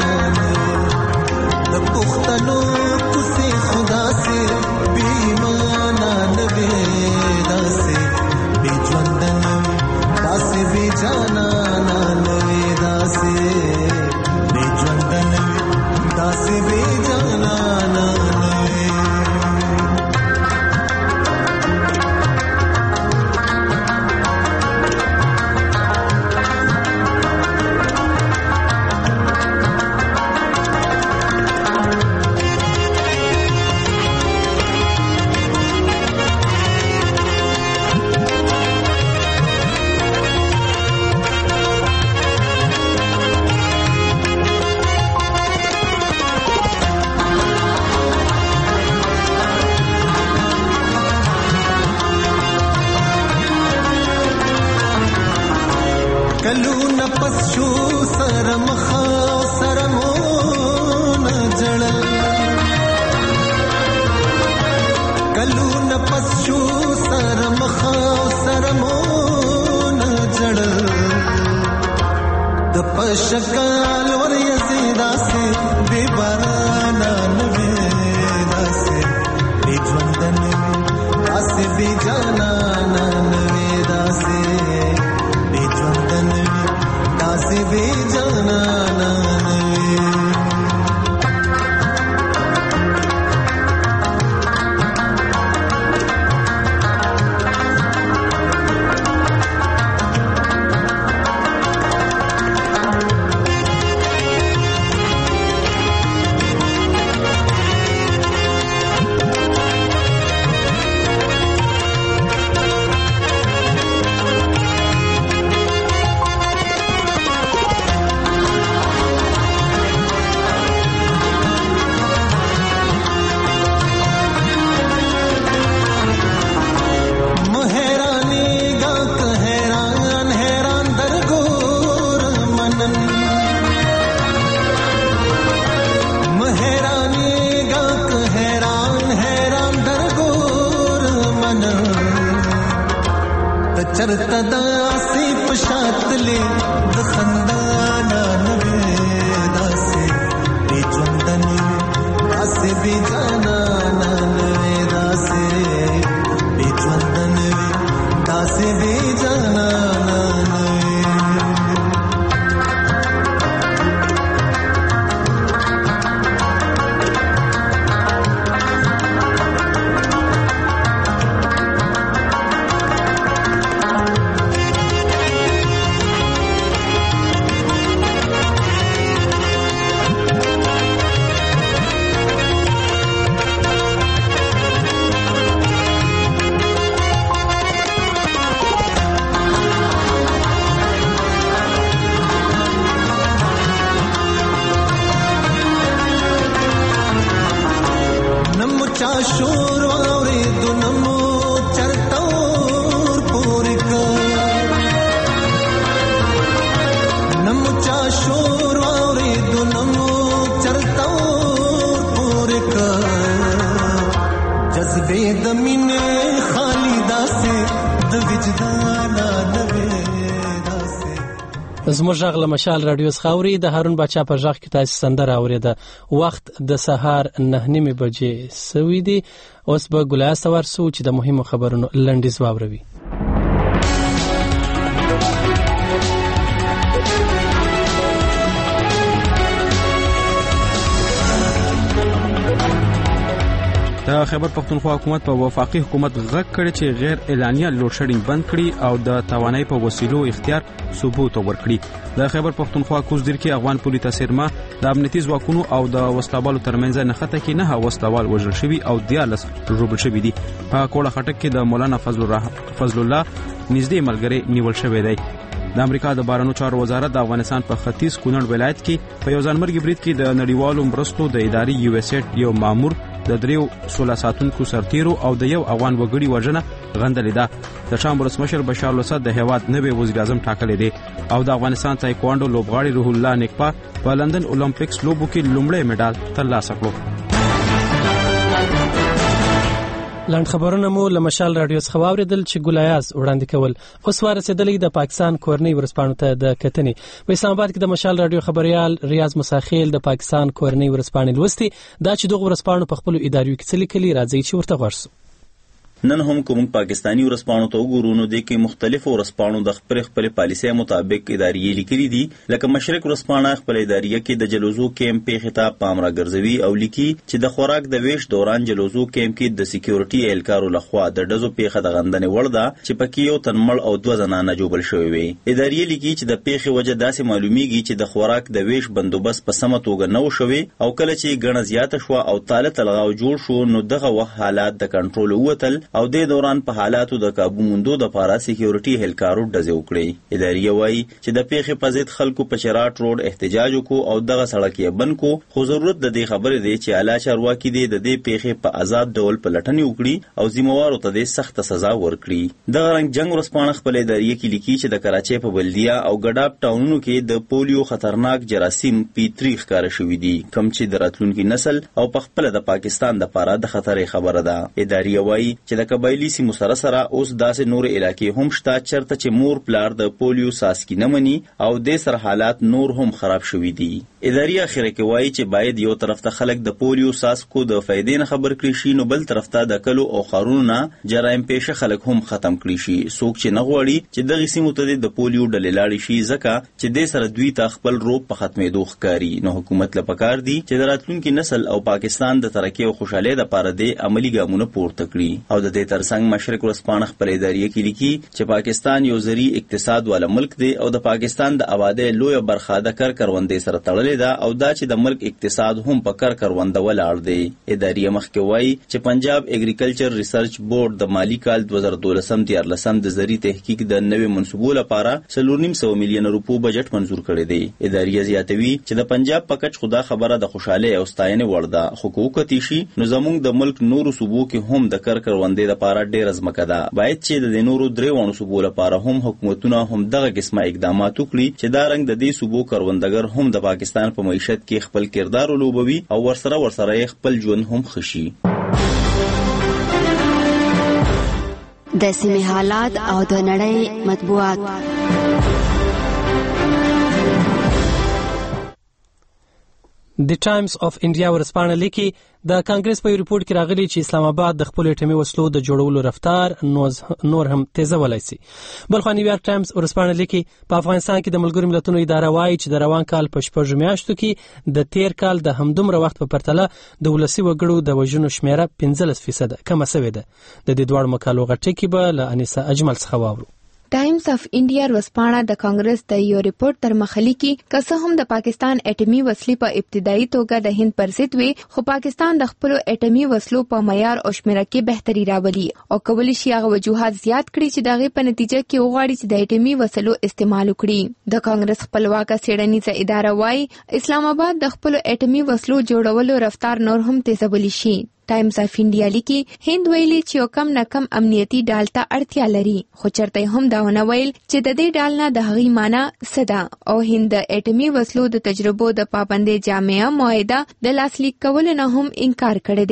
د پښتنو کوسه خدا سے بیمانه نوې داسې بے ژوند نوې داسې بے جانا نوې داسې بے ژوند نوې داسې بے جانا کلونه پس شو سره مخا سره مون جړل کلونه پس شو سره مخا سره مون جړل د پشکال ور یزیدا سي بے بارانا نوې داسې بے ژوند نوې داسې بے جانا نوې داسې بے ژوند نوې داسې بے جانا چرته داسې پشاتلې د خندانا نوې داسې بے ژوند نوې داسې بے جانا نوې داسې بے ژوند نوې داسې بے جانا شور واوري دنمو چرتور پوری کا نمو چا شور واوري دنمو چرتور پوری کا جذبے د مینه خالدا سے د وجدان زموږ غږ له مشال رادیو څخه اوري. د هارون باچا په غږ کې تاسو سندره اوریده. وخت د سهار نه نیمه بجې سوي دي. اوس به ګلای سوار سو چې د مهمو خبرونو لنډیز واوروي. د خیبر پختونخوا حکومت په وفاقي حکومت غږ کړی چې غیر اعلانیه لوډ شیډینګ بند کړي او د توانایي په وسیلو اختیار ثبوت ورکړي. د خیبر پختونخوا کوزدیر کې افغان پولیس تسرما د امنیتي ځواکونو او د وسلوالو ترمنځ نښته کې نه وسلوال وژل شوي او دیالس روبل شوي دي. په کوړه خټک کې د مولانا فضل فضل الله نږدې ملګری نیول شوی دی. د امریکا د بهرنیو چارو وزارت د افغانستان په ختیځ کونړ ولایت کې په یو ځانمرګي برید کې د نړیوالو مرستو د ادارې یو اس ایټ یو مامور د دریو سوله ساتونکو سرتیرو او د یو افغان وګړي وژنه غندلې ده. د شام ولسمشر بشار الاسد د هیواد نوی وزیر اعظم ټاکلی دی او د افغانستان تایکوانډو لوبغاړي روح الله نیکپا په لندن اولمپیکس لوبو کې لومړی میډال ترلاسه کړ. لاند خبرونه مو له مشال رادیو څخه واوریدل چې ګلایاز وړاندې کول. اوس ورسېدلې د پاکستان کورنۍ ورسپانو ته د کتنې. په اسلام آباد کې د مشال رادیو خبريال ریاض مساخیل د پاکستان کورنۍ ورسپانې لوستي. دا چې دغه ورسپانو په خپل اداریو کې څه لیکلي راځي چې ورته ورسو. نن هم کوم پاکستانی ورسپانو ته وګورو نو د کې مختلفو ورسپانو د خپل خپل پالیسۍ مطابق ادارې لیکلي دي. لکه مشرق ورسپانه خپل ادارې کې د جلوزو کیمپ په خطاب پامرا ګرځوي او لیکي چې د خوراک د ویش دوران جلوزو کیمپ کې د سکیورټي اهلکارو لخوا د ډزو پیښه د غندنې وړ ده چې پکې یو تنمړ او دوه زنانه جوړل شوی وي. ادارې لیکي چې د پیښې وجه داسې معلومیږي چې د خوراک د ویش بندوبست په سمه توګه نه و شوی او کله چې ګڼه زیاته شو او تاله تلغاو جوړ شو نو دغه وخت حالات د کنټرول ووتل او د دوران په حالاتو د قابو موندو د پاره سکیورټي اهلکارو ډزې وکړي. ادارې وایي چې د پیښې په ضد خلکو په چراټ روډ احتجاج وکړو او دغه سړک یې بند کو. خو ضرورت د دې خبرې دی چې اعلی چارواکي دې د دې پیښې په آزاد ډول پلټنې وکړي او ذمہوارو ته د سخت سزا ورکړي. دغه رنګ جنگ ورسپانه خپل ادارې کې لیکي چې د کراچۍ په بلدیا او ګډاب ټاونونو کې د پولیو خطرناک جراثیم پی تری ښکار شوي دي کوم چې د راتلونکي نسل او په خپل د پاکستان د پاره د خطر خبره ده. ادارې وایي چې د قبایلی سیمو سره سره اوس داسې نور علاقې هم شته چرته چې مور پلار د پولیو ساسکی نه مني او د سر حالات نور هم خراب شوي دي. ادارې اخره کې وایي چې باید یو طرف ته خلک د پولیو ساسکو د فائدې نه خبر کړي شي نو بل طرف ته د کلو او خارونو نه جرایم پیشه خلک هم ختم کړي شي. څوک چې نه غواړي چې دغه سیمو ته د پولیو ډلې لاړې شي ځکه چې د سره دوی ته خپل روپ په ختمېدو ښکاري نو حکومت له پکار دی چې د راتلونکي نسل او پاکستان د ترقۍ او خوشحالۍ لپاره د عملی ګامونه پورته کړي. او د دې ترڅنګ مشرق ورسپانه خپل ادارې کې لیکي چې پاکستان یو زری اقتصاد والا ملک دی او د پاکستان د آبادی لوی برخه د کر کروندې سره تړلې ده او دا چې د ملک اقتصاد هم په کر کرونده ولاړ دی. ادارې مخکې وایي چې پنجاب اګریکلچر ریسرچ بورډ د مالی کال دوه زره دولسم دیارلسم د زری تحقیق د نوې منصوبو لپاره څلور نیم سوه میلیون روپو بجټ منظور کړی دی. ادارې زیاتوي چې د پنجاب په کچ خدا خبره د خوشاله او ستاینې وړ ده خو کوکتی شي نو زموږ د ملک نورو صوبو کې هم د کر کروندې لپاره ډېر ازمکه ده. باید چې د نورو دریوانو صوبو لپاره هم حکومتونه هم دغه قسمه اقدامات وکړي چې دا رنګ د دې صوبو کروندګر هم د پاکستان په معیشت کې خپل کردار ولوبوي او ورسره ورسره خپل ژوند هم خشي. د سیمې حالات او د نړۍ مطبوعات. د ټایمز اف انډیا ورسپانه لیکي د کانګرس په ریپورت کې راغلي چې اسلام آباد د خپل اټومي وسلو د جوړولو رفتار نور هم تیزولای شي. بلخو نیویارک ټایمز ورسپانه لیکي په افغانستان کې د ملګرو ملتونو اداره وايي چې د روان کال په شپږ میاشتو کې د تیر کال د همدومره وخت په پرتله د ولسی وګړو د وژنو شمیره پنځلس فیصد کم شوې ده. د دې دوه مقالو غټه کې به له انیسا اجمل څخه واورو. ټایمز اف انډیا ورسپانه د کانګرس د یو ریپورت تر مخالي کې که څه هم د پاکستان اټومي وسلې په ابتدایي توګه د هند پر ضد وي خو پاکستان د خپل اټومي وسلو په معیار او شمیره کې بهتري راولي او کولی شي هغه وجوهات زیات کړي چې دغه په نتیجه کې وغواړي چې د اټومي وسلو استعمال وکړي. د کانګرس خپلواکه څېړنیزه اداره وايي اسلام آباد د خپل اټومي وسلو جوړولو رفتار نور هم تیزولی شي. ټایمز اف انډیا لیکي هند ویلي چې یو کم نه کم امنیتي ډال ته اړتیا لري خو چرته هم دا ونه ویل چې د دې ډال نه د هغې معنی څه ده او هند د اټومي وسلو د تجربو د پابندۍ جامعه معاهده د لاسلیک کولو نه هم انکار کړی دی.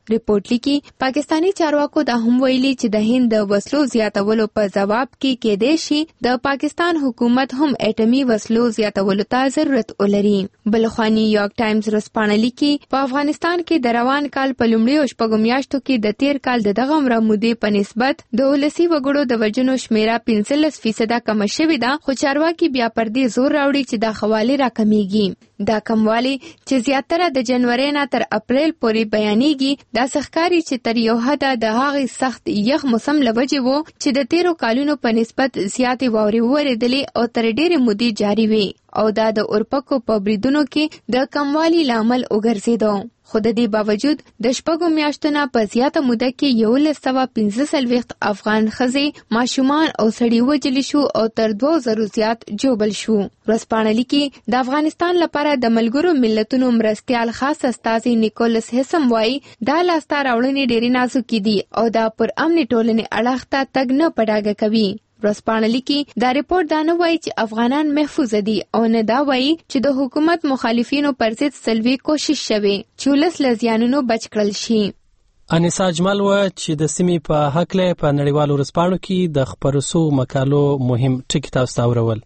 ریپورت لیکي پاکستانی چارواکو دا هم ویلي چې د هند د وسلو زیاتولو په جواب کې کېدای شي د پاکستان حکومت هم اټومي وسلو زیاتولو ته ضرورت ولري. بلخوا نیویارک ټایمز ورځپاڼه لیکي په افغانستان کې د روان کال په لومړیو شپږو میاشتو کې د تیر کال د دغه عمره مودې په نسبت د ولسي وګړو د وژنو شمیره پنځلس فیصده کم شوې ده، خو چارواکي بیا پر دې زور راوړي چې دا حواله راکمیږي. دا کموالی چې زیاتره د جنوري نه تر اپریل پورې بیانېږي دا ښکاري چې تر یو حده د هغې سخت یخ موسم له وجې وو چې د تیرو کالونو په نسبت زیاتې واورې وورېدلې او تر ډېرې مودې جاري وي او دا د اورپکو په بریدونو کې د کموالي لامل وګرځېدو. خو د دې باوجود د شپږو میاشتو نه په زیاته موده کې یولس سوه پنځه څلوېښت افغان ښځې، ماشومان او سړي وژل شو او تر دوو زرو زیات ژوبل شو. ورځپاڼه لیکي د افغانستان لپاره د ملګرو ملتونو مرستیال خاص استازي نیکولس هیسم وایي دا لاسته راوړنې ډېرې نازکې دي او دا پر امني ټولنې اړخ ته تګ نه په ډاګه کوي. ورځپاڼه لیکي دا ریپورت دا نه وایي چې افغانان محفوظ دي او نه دا وایي چې د حکومت مخالفینو پر ضد سلوي کوشش شوی چې ولس له زیانونو بچ کړل شي. انیسا اجمل و چې د سیمې په هکله په نړیوالو ورځپاڼو کې د خپرو سو مقالو مهم ټکي تاسو ته اورول.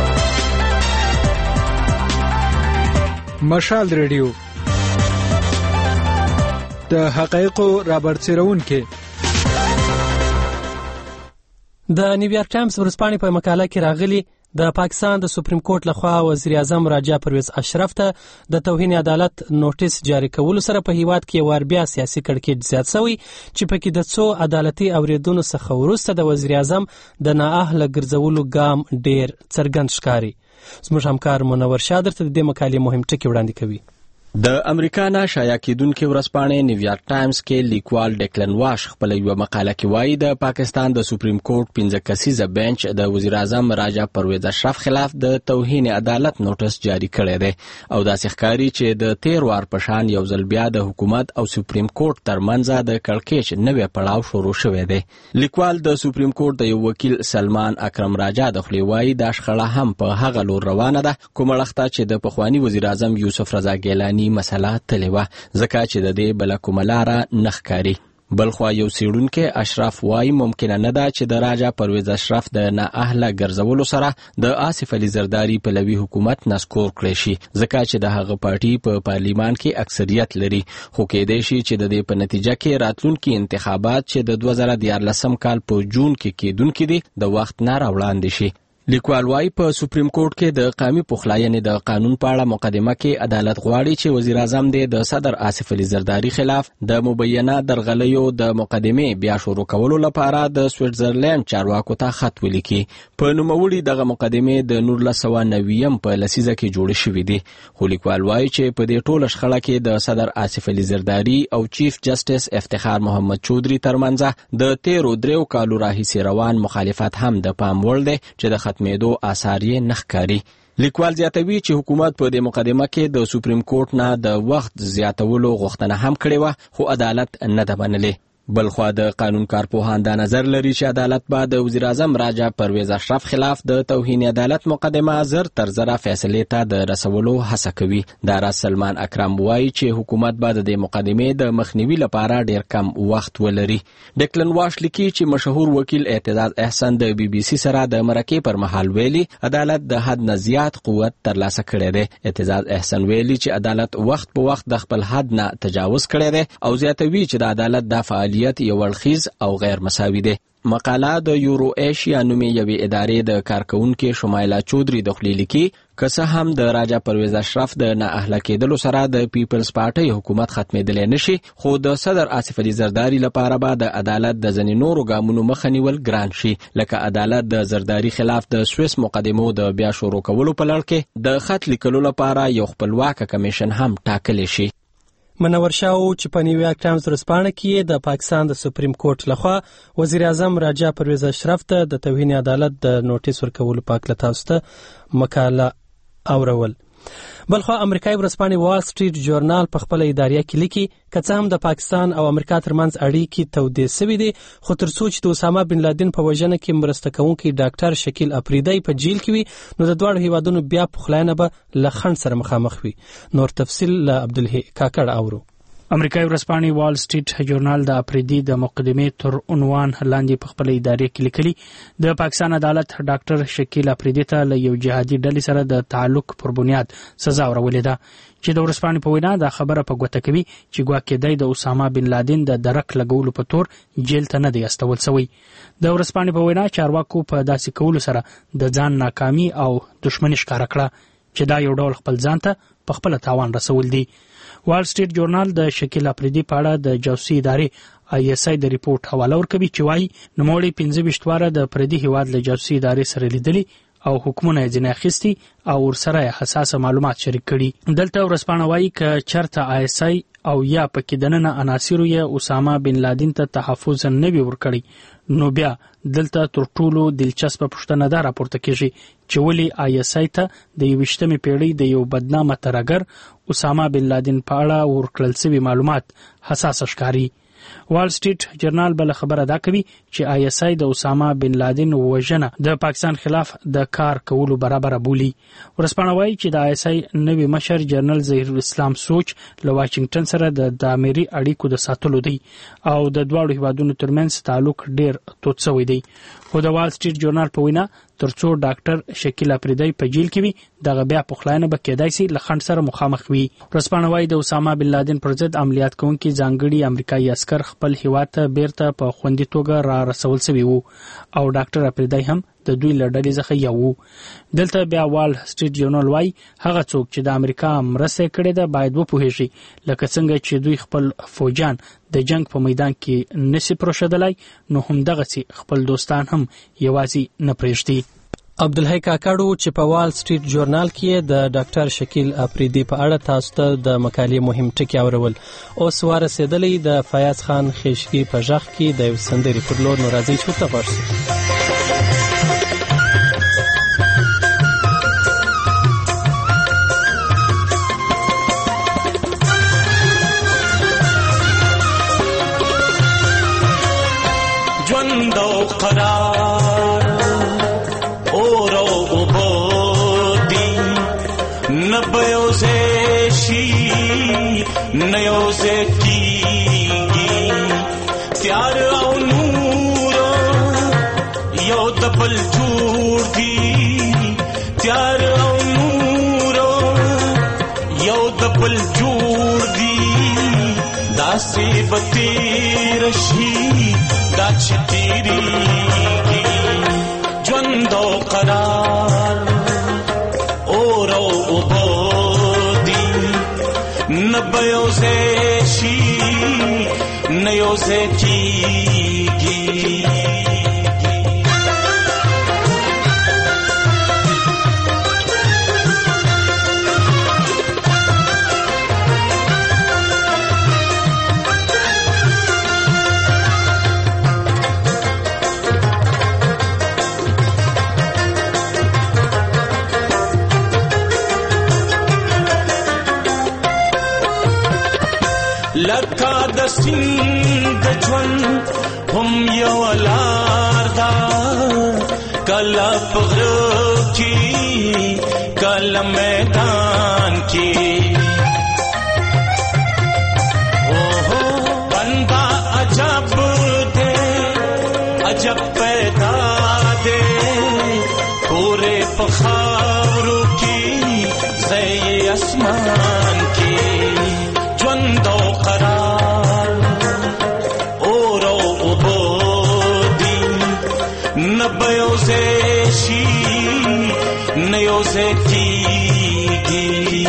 مشال ریډیو د حقایقو رابرسېرونکي. د نیویارک ټایمز ورځپاڼې په مقاله کې راغلي د پاکستان د سپریم کورټ لخوا وزیر اعظم راجا پرویز اشرف ته د توهین عدالت نوټیس جاری کولو سره په هیواد کې وار بیا سیاسي کړکېچ زیات شوی چې پکې د څو عدالتي اوریدونو څخه وروسته د وزیر اعظم د نااهله ګرځولو ګام ډیر څرګند ښکاري. زموږ همکار منور شاه درته د دې مقالې مهم ټکي وړاندې کوي. د امریکا نه شایع کیدونکې ورځپاڼې نیویارک ټایمز کې لیکوال ډیکلن واش خپل یو مقاله کې وایي د پاکستان د سپریم کورټ پنځه کسیزه بنچ د وزیر اعظم راجا پرویز اشرف خلاف د توهین عدالت نوټس جاری کړی دی او داسې ښکاري چې د تیر وار په شان یو ځل بیا د حکومت او سپریم کورټ ترمنځ د کړکېچ نوی پړاو شروع شوی دی. لیکوال د سپریم کورټ د یو وکیل سلمان اکرم راجا د خولې وایي دا شخړه هم په هغه لور روانه ده کومه لخته چې د پخواني وزیر اعظم یوسف رضا ګیلاني مسله تلې وه ځکه چې د دې بله کومه لاره نه ښکاري. بلخوا یو څېړونکی اشرف وایي ممکنه نه ده چې د راجا پرویز اشرف د نااهله ګرځولو سره د آصف علي زرداري پلوي حکومت نسکور کړی شي ځکه چې د هغه پارټي په پارلیمان کې اکثریت لري، خو کېدای شي چې د دې په نتیجه کې راتلونکي انتخابات چې د دوه زره دیارلسم کال په جون کې کېدونکي دي د وخت نه راوړاندې شي. لیکوال وايي په سپریم کورټ کې د قومي پخلاینې د قانون په اړه مقدمه کې عدالت غواړي چې وزیر اعظم د صدر آصف علي زرداري خلاف د مبینه درغلیو د مقدمې بیا شروع کولو لپاره د سویټزرلند چارواکو ته خط ولیکي. په نوموړي دغه مقدمې د نولس سوه نویم په لسیزه کې جوړې شوې دي، خو لیکوال وايي چې په دې ټوله شخړه کې د صدر آصف علي زرداري او چیف جسټس افتخار محمد چودري ترمنځ د تیرو دریو کالو راهیسې روان مخالفت هم د پام وړ دی چې د ختمېدو آثار یې نه ښکاري. لیکوال زیاتوي چې حکومت په دې مقدمه کې د سپریم کورټ نه د وخت زیاتولو غوښتنه هم کړې وه خو عدالت نه ده منلې. بلخوا د قانون کارپوهان دا نظر لري چې عدالت به د وزیر اعظم راجا پرویز اشرف خلاف د توهین عدالت مقدمه زر تر زره فیصلې ته د رسولو هڅه کوي. دا راز سلمان اکرم وایي چې حکومت به د دې مقدمې د مخنیوي لپاره ډیر کم وخت ولري. ډیکلن واش لیکي چې مشهور وکیل اعتزاز احسن د بي بي سي سره د مرکې پر مهال ویلي عدالت د حد نه زیات قوت ترلاسه کړی دی. اعتزاز احسن ویلي چې عدالت وخت په وخت د خپل حد نه تجاوز کړی دی او زیاتوي چې د عدالت د فعالیت یو اړخیز او غیر مساوي دی. مقاله د یورو ایشیا نومې یوې ادارې د کارکونکو شمایلا چودري د خولې لیکي که څه هم د راجا پرویز اشرف د نااهله کېدلو سره د پیپلز پارټۍ حکومت ختمېدلی نشي، خو د صدر آصف علي زرداري لپاره به د عدالت د ځینې نورو ګامونو مخه نیول ګران شي، لکه عدالت د زرداري خلاف د سویس مقدمو د بیا شروع کولو په لړ کې د خط لیکلو لپاره یو خپلواکه کمیشن هم ټاکلی شي. منور شاه چې په نیویارک ټایمز ورځپاڼه کې د پاکستان د سپریم کورټ لخوا وزیر اعظم راجا پرویز اشرف ته د توهین عدالت د نوټیس ورکولو په اړه تاسو ته مقاله اورول. بلخوا امریکایي ورځپاڼې وال سټریټ جورنال په خپل اداریه کې لیکي که څه هم د پاکستان او امریکا ترمنځ اړیکې تودې سوي دي خو تر څو چې د اسامه بن لادن په وژنه کې مرسته کوونکی ډاکټر شکیل افریدی په جیل کې وي نو د دواړو هیوادونو بیا پخلاینه به له خنډ سره مخامخ وي. نور تفصیل له عبدالحی کاکړ اورو. امریکایي ورځپاڼې وال سټریټ جورنال د اپریدي د مقدمې تر عنوان لاندې په خپل ادارې کې لیکلي د پاکستان عدالت ډاکټر شکیل اپریدي ته له یو جهادي ډلې سره د تعلق پر بنیاد سزا ورولې ده چې د ورځپاڼې په وینا دا خبره په ګوته کوي چې ګواکې دی د اسامه بن لادن د درک لګولو په تور جیل ته نه دی استول شوی. د ورځپاڼې په وینا چارواکو په داسې کولو سره د ځان ناکامي او دښمني ښکاره کړه چې دا یو ډول خپل ځان ته په خپل تاوان رسول دي. وال سټریټ جورنال د شکیل اپریدي په اړه د جاسوسي ادارې آی اس آی د ریپورت حواله ورکوي چې وايي نوموړي پنځه ویشت واره د پردي هیواد له جاسوسي ادارې سره لیدلي او حکمونه یې ځینې اخیستي او ورسره حساسه معلومات شریک کړي. دلته ورځپاڼه وايي که چېرته آی اس آی او یا پکې دننه عناصرو یې اسامه بن لادن ته تحفظ نه وي ورکړی نو بیا دلته تر ټولو دلچسپه پوښتنه دا راپورته کیږي چې ولې آی اس آی ته د یویشتمې پیړۍ د یو بدنامه ترهګر اسامه بن لادن په اړه ورکړل شوي معلومات حساسه ښکاري. وال سټریټ جرنال بل خبره دا کوي چې آی اس آی د اسامه بن لادن وژنه د پاکستان خلاف د کار کولو برابر بولي. ورځپاڼه وايي چې د آی اس آی نوی مشر جنرال ظهیر الاسلام سوچ له واشنگټن سره د دامري اړیکو د ساتلو دی او د دواړو هیوادونو ترمنځ تعلق ډیر توت شوی دی. خو د وال سټریټ جورنال په وینا ترڅو ډاکټر شکیل اپریدي په جیل کې وي دغه بیا پخلاینه به کېدای شي له خنډ سره مخامخ وي. ورځپاڼه وايي د اسامه بن لادن پر ضد عملیات کوونکي ځانګړي امریکایي عسکر خپل هیواد ته بیرته په خوندي توګه را رسول شوي وو او ډاکټر اپریدي هم د دوی له ډلې څخه یو وو. دلته بیا وال سټریټ جورنال وايي هغه څوک چې د امریکا مرسته کړې ده باید وپوهیږي لکه څنګه چې دوی خپل فوجان د جنگ په میدان کې نشي پروشدلای نو هم دغه خپل دوستان هم یوازې نه پرېږدي. عبدالحی کاکړو چې په وال سټریټ جورنال کې د ډاکټر شکیل اپریدي په اړه تاسو ته د مقالې مهم ټکي اورول. اوس ورسېدلې د فیاض خان خیشګي په ژغ کې د یو سندرې پر لور نو راځي چې ورته غوږ شو. ژوند او قرار اور او عبودی نبیو زیشی نیو زیکیگی تیار او نورو یو دبل جوڑ دی تیار او نورو یو دبل جوڑ دی داسی بتیرشی دا چتیری ژوند او قرار اور او عبودی نبیو زیشی نیو زیکیگی لکا د سیند ژوند هم یو لار دا کله پغرو کی کله میدان کی اوہو بندہ عجب دے عجب پیدا دے پورے پخاورو کی زی اسمان کی ژوند او قرار اور او عبودی نبیو زیشی نیو زیکیگی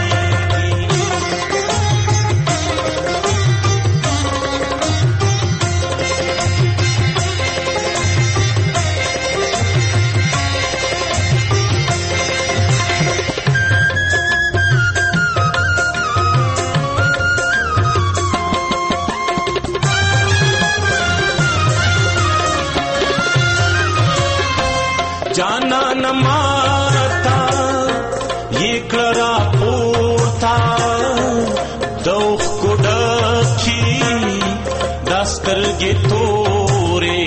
जाना न माता ये करा पोता दोख कुडकी दस्तर गे तोरे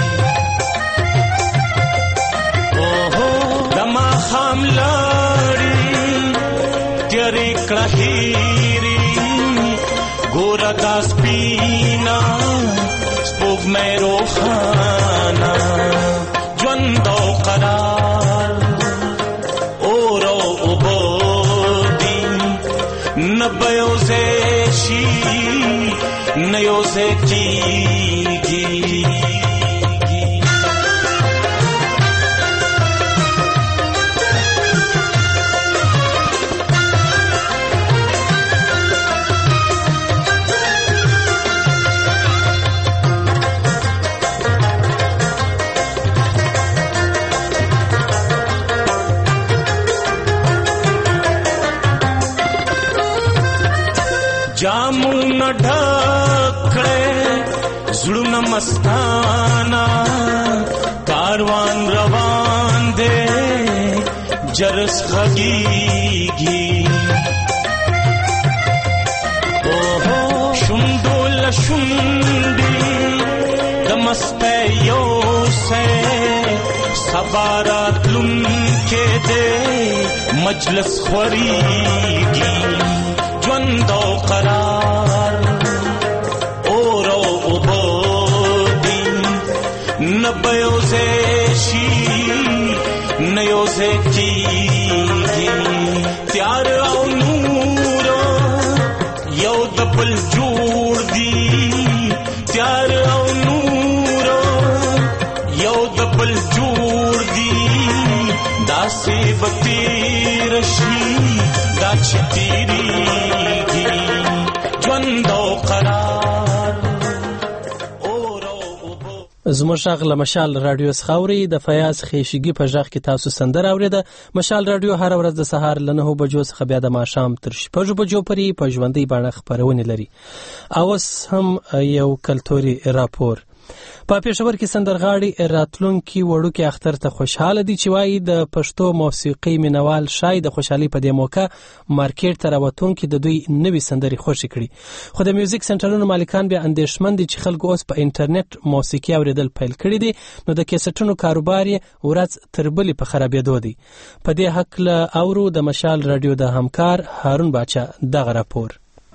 ओहो दमा खाम लाड़ी तेरे कहीरी لگا سپینا سپوږمۍ روښانه ژوند او قرار اور او اوبه دي نه به یو ځای شي نه یو ځای کېږي جامونه ډکړې زړونه مستانه کاروان روان دی جرس غږیږي اوهو شونډو له شونډې د مستۍ یوسئ سبا راتلونکی دی مجلس خورېږي ژوند او قرار اور او اوبه دي نه به یو ځای شي نه یو ځای کېږي تیار او نور یو د بل جوړ دي تیار او نور یو د بل جوړ دي داسې به تېر شي دا چې تېرېږي ژوند او قرار زموږ غږ له مشال رادیو څخه اورئ د فیاض خیشګي په غږ کې تاسو سندره اورېده. مشال رادیو هر ورځ د سهار له نهو بجو څخه بیا د ماښام تر شپږو بجو پورې په ژوندۍ بڼه خپرونې لري. اوس هم یو کلتوري راپور. په پېښور کې سندرغاړي راتلونکي وړوکي اختر ته خوشحاله دي چې وایي د پښتو موسیقۍ مینوال شاید د خوشحالي په دې موقع مارکیټ ته راوتونکي د دوی نوې سندرې خوښې کړي. خو د میوزیک سنټرونو مالکان بیا اندېښمن دي چې خلکو اوس په انټرنیټ موسیقي اورېدل پیل کړي دي، نو د کیسټونو کاروبار یې ورځ تر بلې په خرابېدو دی. په دې هکله اورو د مشال رادیو د همکار هارون باچا دغه راپور.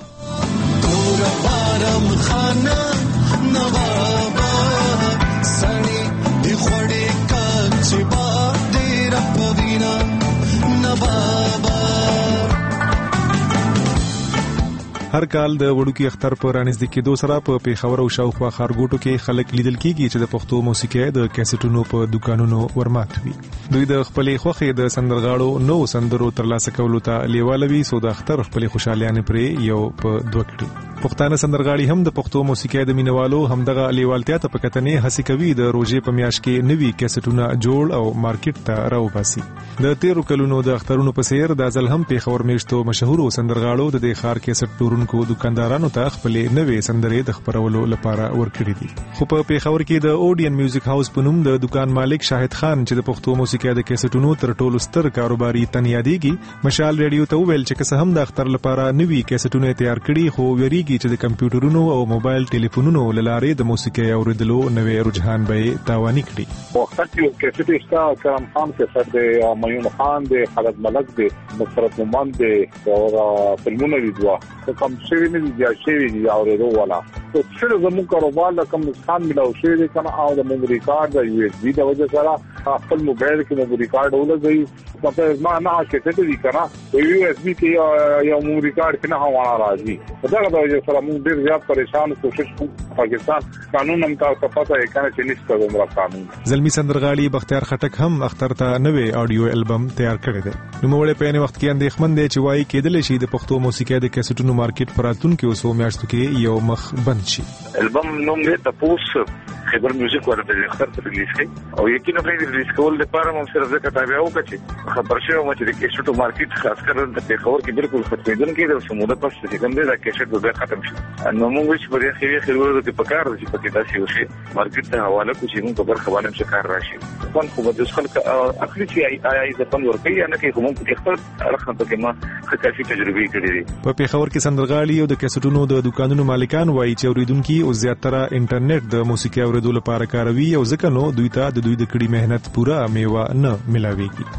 هر کال د وړوکی اختر په رانږدې کېدو سره په پیښور او شاوخوا ښارګوټو کې خلک لیدل کېږي چې د پښتو موسیقۍ د کیسټونو په دکانونو ورمات وي. دوی د خپلې خوښې د سندرغاړو نو سندرو ترلاسه کولو ته لیوالوي، سو د اختر خپلې خوشالیانې پرې یو په دوه کړي. پښتانه سندرغاړي هم د پښتو موسیقۍ د مینوالو همدغه لیوالتیا ته په کتنې هڅې کوي د روژې په میاشت کې نوي کیسټونه جوړ او مارکیټ ته راوباسي. د تیرو کلونو د اخترونو په څیر د ځل هم پیښور میشتو مشهورو سندرغاړو د دې ښار کیسټ پلورونکو دکاندارانو ته خپلې نوې سندرې د خپرولو لپاره ورکړي دي. خو په پیښور کې د اودین میوزیک هاوس په نوم د دکان مالک شاهد خان چې د پښتو موسیقۍ د کیسټونو تر ټولو ستر کاروباري تن یادېږي، مشال ریډیو ته وویل چې که هم د اختر لپاره نوي کیسټونه تیار کړي، خو ویریږي چې د کمپیوټرونو او موبایل ټلیفونونو له لارې د موسیقۍ اوریدلو نوې رجحان به تاواني کړي. وخت یو کیسټ استا کرم خان کیسټ دی، میون خان دی، خالد ملک دی، نصرت مومن دی او فلمونه دي دوا کوم څه نه دي چې وی اوریدو والا څه زموږ کاروبار د کوم ځان ملاو شي دي کنه او د میموري کارت د یو اس بي د وجه سره خپل موبایل کې میموري کارت ولګي په ما نه کیسټ دي کنه یو اس بي کې یو میموري کارت نه هوا راځي. دا د وجه سره موږ ډیر زیات پریشان کوشش کوو. پاکستان قانون هم تاسو پته یې کنه چې نشته عمر قانون. زلمی سندرغاړي بختیار خټک هم اختر ته نوې اډیو البم تیار کړی دی. نو موږ په یوه وخت کې اندېښمن دي چې وایي کېدل شي د پښتو موسیقۍ د کیسټونو مارکیټ پراتون کې اوسو میاشتو کې یو مخ بند شي. البم نوم یې تپوس خبر میوزیک ورته د اختر ته ریلیز کړي او یقینا په دې ریلیز کول لپاره موږ سره ځکه تابع وکړو چې خبر شوه چې د کیسټو مارکیټ خاص کر د پیښور کې بالکل ختمېدل کې د سموده پس چې کوم دې د کیسټ به ختم شي. نو موږ چې په دې کې خبرو کې پکار دي چې پکې تاسو وشي مارکیټ ته حواله کوو چې موږ په برخه باندې څه کار راشي. کوم خو د خلک اخلي چې آی آی د پن ورکې یا نه کې کوم په اختر راخته کې ما کافي تجربه کړې دي. په پیښور کې سندرغاړي او د کیسټونو د دکانونو مالکان وایي چې اوریدونکو او زیاتره انټرنیټ د موسیقي اوریدلو لپاره کاروي او ځکه نو دوی ته د دوی د کړي مهنت پورا میوه نه ملاويږي. دغه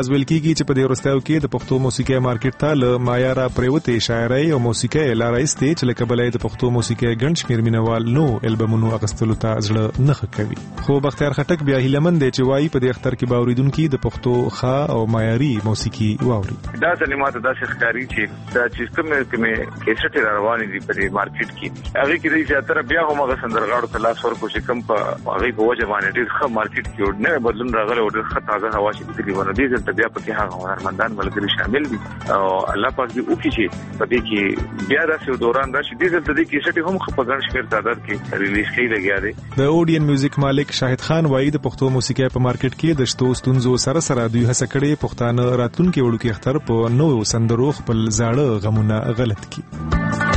همداراز ویل کیږي چې په دې ورستیو کې د پښتو موسیقي مارکیټ ته له معیاره پریوته شاعرۍ او موسیقي لارایستې چې لکه بلې د پښتو موسیقي ګڼ شمېر مینوال نو البومونو اغستلو ته ځړه نه کوي. خو بختیار خټک بیا هیلمن دی چې وایي په دې اختر کې باوریدونکو د پښتو ښه او معیاري موسیقي واوري. دا کلمات د ښکاری چې دا چې کوم کومه کیسټ روانې دي په دې مارکیټ کې هغه کې د زیاتره بیا هم هغه سندرغاړو ته لاس ورکو چې کوم په هغه په وجه باندې ډېر ښه مارکیټ کې نه بدلون راغلی او ډېر ښه تازه هوا چې دې ونه دي چې بیا په کې هغه هنرمندان ملګري شامل دي او الله پاک دې وکړي چې په دې کې بیا داسې دوران راشي دې چې دې کیسټ هم په ګڼ شمېر تعداد کې ریلیز کړي لګیا دي. د اودین میوزیک مالک شاهد خان وایي د پښتو موسیقي په مارکیټ کې د شتو ستونزو سره سره دوی هڅه کړې پښتانه راتلونکي وړو کې اختر په نوو سندرو خپل زاړه غمونه غلط کړي.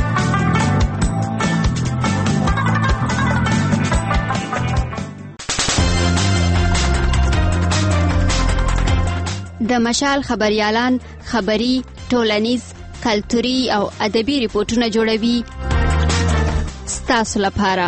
د مشال خبريالان خبري ټولنیز کلتوري او ادبي ریپورتونه جوړوي ستاسو لپاره.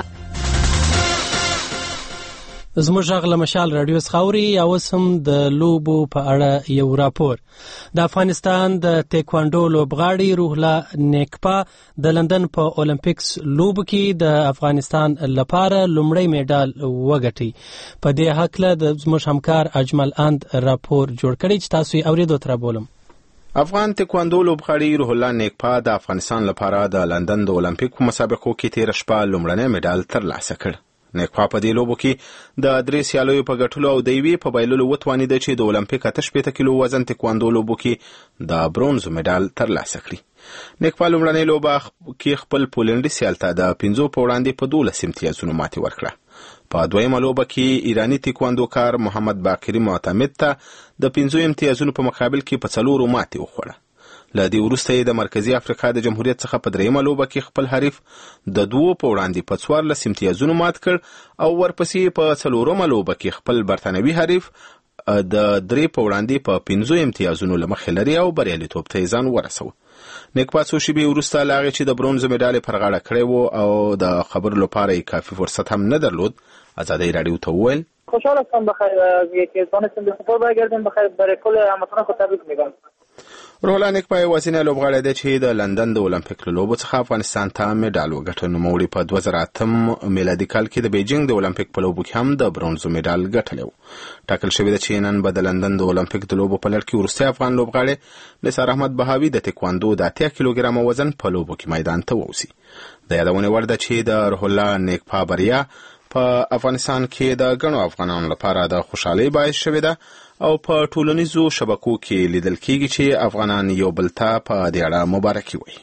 زموږ غږ له مشال رادیو څخه یا اوس هم د لوبو په اړه یو راپور. د افغانستان د تایکوانډو لوبغاړي روح الله نیکپا د لندن په اولمپیکس لوبو کې د افغانستان لپاره لومړی میډال وګټي. په دې هکله د زموږ همکار اجمل اند راپور جوړ کړی چې تاسو یې اوریدو تر بولم. افغان تایکوانډو لوبغاړي روح الله نیکپا د افغانستان لپاره د لندن د اولمپیک مسابقو کې تیر شپه لومړنی میډال ترلاسه کړ. نیکپا په دې لوبو کې د درې سیالیو په ګټلو او د یوې په بایللو وتوانید چې د اولمپیک اته شپېته کیلو وزن تایکوانډو لوبو کې د برونز میډال ترلاسه کړی. نیکپا لومړنۍ لوبه کې خپل پولنډي سیال ته د پنځو په وړاندې په دولس امتیازونو ماتې ورکړه. په دویمه لوبه کې ایرانی تایکوانډو کار محمد باقری معتمد ته د پنځو امتیازونو په مقابل کې په څلورو ماتې وخوړه. له دې وروسته یې د مرکزی افریقا د جمهوریت څخه په دریمه لوبه کې خپل حریف د دوو په وړاندې په څوارلس امتیازونو مات کړ او ورپسې په څلورمه لوبه کې خپل برتانوي حریف د درې په وړاندې په پنځو امتیازونو له مخې لري او بریالیتوب ته ځان ورسوه. نیکپا څو شېبې وروسته له هغې چې د برونز میډال یې پر غاړه کړی و او د خبرو لپاره یې کافي فرصت هم نه درلود ازادۍ راډیو ته وویل خوشحال هستم بخیر از اینکه تونستیم به سپور برگردیم بخیر برای کل هموطنان خود تبریک میگم. روح الله نیکپا یوازینی لوبغاړی دی چې د لندن د اولمپیک له لوبو څخه افغانستان ته میډال وګټه. نوموړي په دوه زره اتم میلادي کال کې د بیجینګ د اولمپیک په لوبو کې هم د برونزو میډال ګټلی و. ټاکل شوې ده چې نن به د لندن د اولمپیک د لوبو په لړ کې وروستی افغان لوبغاړی نثار احمد بهاوي د تایکوانډو د اتیا کیلوګرامه وزن په لوبو کې میدان ته ووځي. د یادونې وړ ده چې د روح الله نیکپا بریا په افغانستان کې د ګڼو افغانانو لپاره د خوشحالۍ باعث شوې ده او په ټولنیزو شبکو کې لیدل کېږي چې افغانان یو بل ته په دې اړه مبارکي وایي.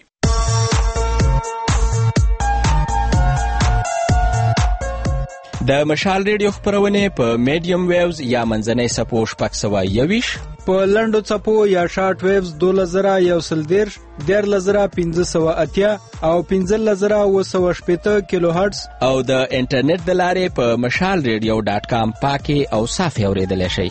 د مشال ریډیو خپرونې په میډیم ویوز یا منځنۍ څپو شپږ سوه یوویشت، په لنډو څپو یا شارټ ویوز دولس زره یو سل دېرش، دیارلس زره پنځه سوه اتیا او پنځلس زره اووه سوه شپېته کیلو هرټز او د انټرنیټ د لارې په مشال ریډیو ډاټ کام پاکې او صافې اورېدلی شئ.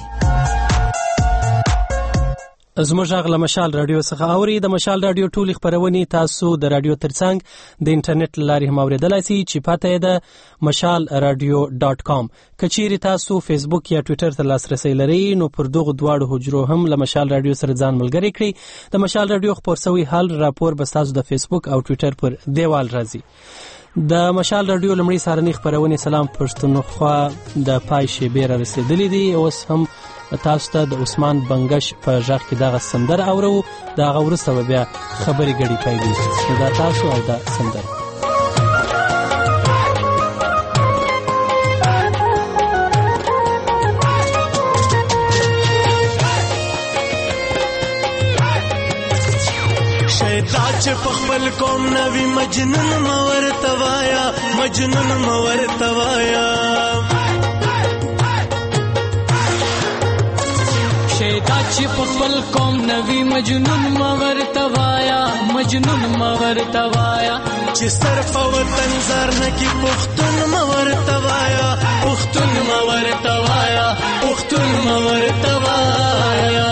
زموږ غږ له مشال رادیو څخه اوري. د مشال رادیو ټولې خپرونې تاسو د رادیو ترڅنګ د انټرنیټ له لارې هم اورېدلی سئ چې پته یې ده مشال رادیو ډاټ کام. که چیرې تاسو فیسبوک یا ټویټر ته لاسرسی لرئ نو پر دغو دواړو حجرو هم له مشال رادیو سره ځان ملګری کړئ. د مشال رادیو خپور سوی حال راپور به ستاسو د فیسبوک او ټویټر پر دیوال راځي. د مشال رادیو لمړی سهارنۍ خپرونې سلام پښتونخوا د پای شېبې را رسېدلې دي. اوس هم تاسو ته د عثمان بنګش په غږ کې دغه سندره اورو. د هغه وروسته به بیا خبرې ګډې پیلېږي. دا تاسو او دا سندره شیدا چې په خپل قوم نوی مجنون مور توایا مجنون مور توایا شیدا چې په خپل قوم نوی مجنون مور توایا مجنون مور توایا چې صرف وطن زار نه کی پختون مور توایا پختون مور توایا پختون مور توایا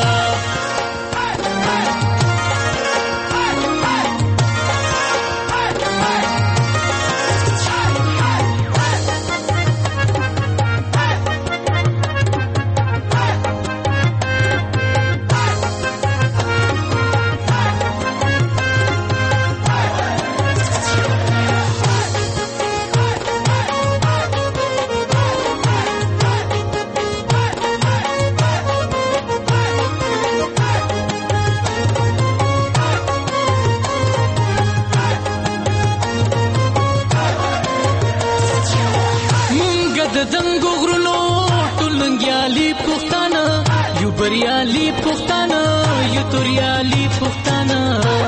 توریالي پښتانه یو توریالي پښتانه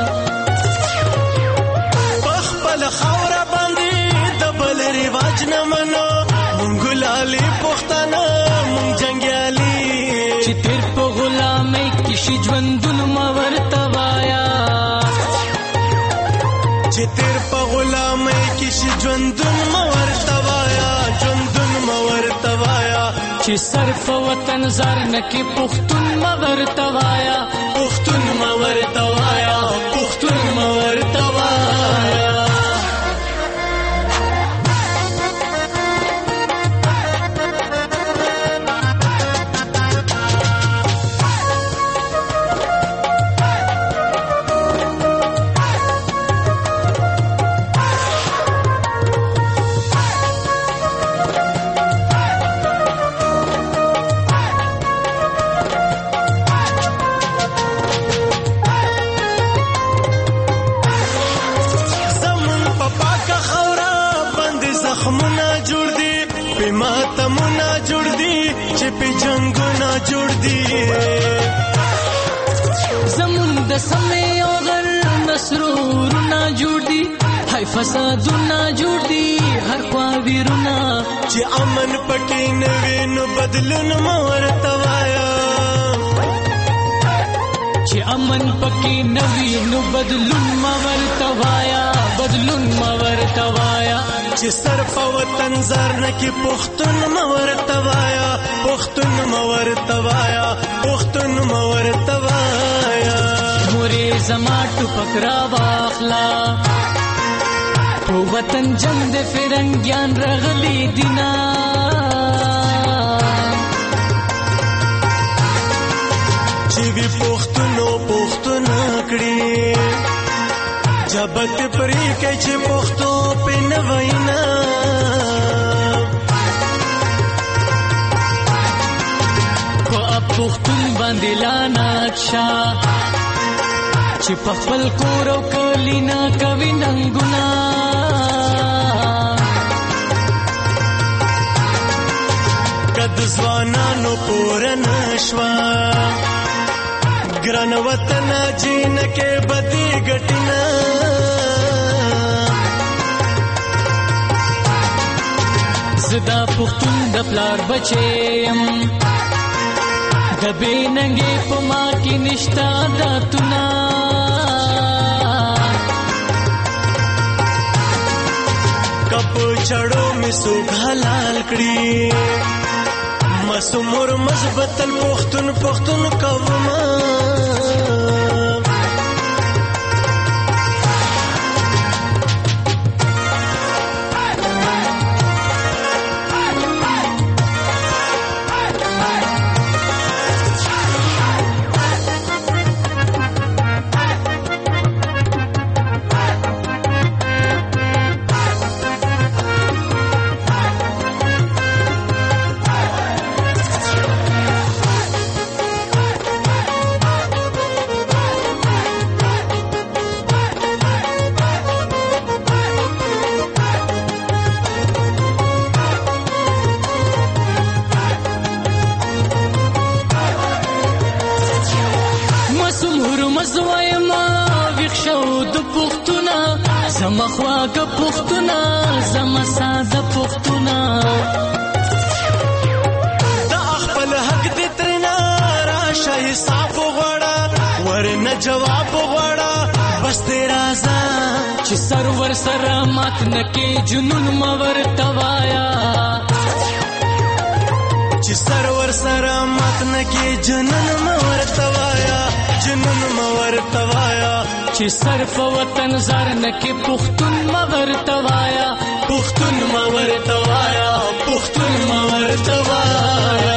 خپل خاور باندې د بل رواج نه منو مونږ لالي پښتانه مونږ جنگیالي چې تیر په غلامۍ کې شي ژوندون ما ورته وایا چې تیر په غلامۍ کې شي ژوندون ما ورته وایا ژوندون ما ورته وایا چې صرف وطن زار نه کې پښتون ما ورته وایا پښتون ما ورته وایا پښتون ما ورته وایا زخمونه جوړ دي په ماتمونه جوړ دي چې په جنگونه جوړ دي زمون د سمې او غر نصرونه جوړ دي هاي فسادونه جوړ دي هر خوا ویرونه چې امن پکې نه وینو بدلون مورته وایا چې امن پکې نه وینو بدلون مورته وایا بدلون مورته وایا چې صرف وطن زار نه کې پښتون مورته وایا پښتون مورته وایا پښتون مورته وایا مورې زما ټوپک را واخلا په وطن جنگ د فرنګیان رغلي دینا چې وی پښتونو پښتون کړي جبت پرې کې چې پښتو په نوینا کو اب پښتون باندې لعنت شا چې په خپل کور او کلی نه کوي ننګونه کد ځوانانو پورن شوا ګران وطن جین کې بدی غټینا زدا پښتون د پلار بچیم د بیننګې په ما کې نشتا داتونه کپ چړو می سوګ حلال کړی مسمور مثبت پښتون پښتون کوما زما خواږه پښتونه زما ساده پښتونه دا خپل حق دې ترنا راشه حساب غواړه ورنه جواب غواړه بس دې راځه چې سرور سره مات نکې جنون مور توایا چې سرور سره مات نکې جنون مور توایا جنون مور توایا چې صرف وطن زار نکې پښتون مور توایا پښتون مور توایا پښتون مور توایا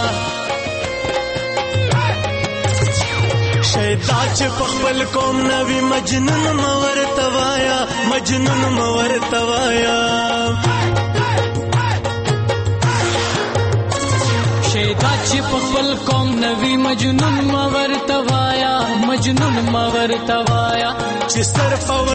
شیطان چې خپل قوم نوی مجنون مور توایا مجنون مور توایا شیطان چې خپل قوم نوی مجنون مور توایا مجنون مور توایا چې صرف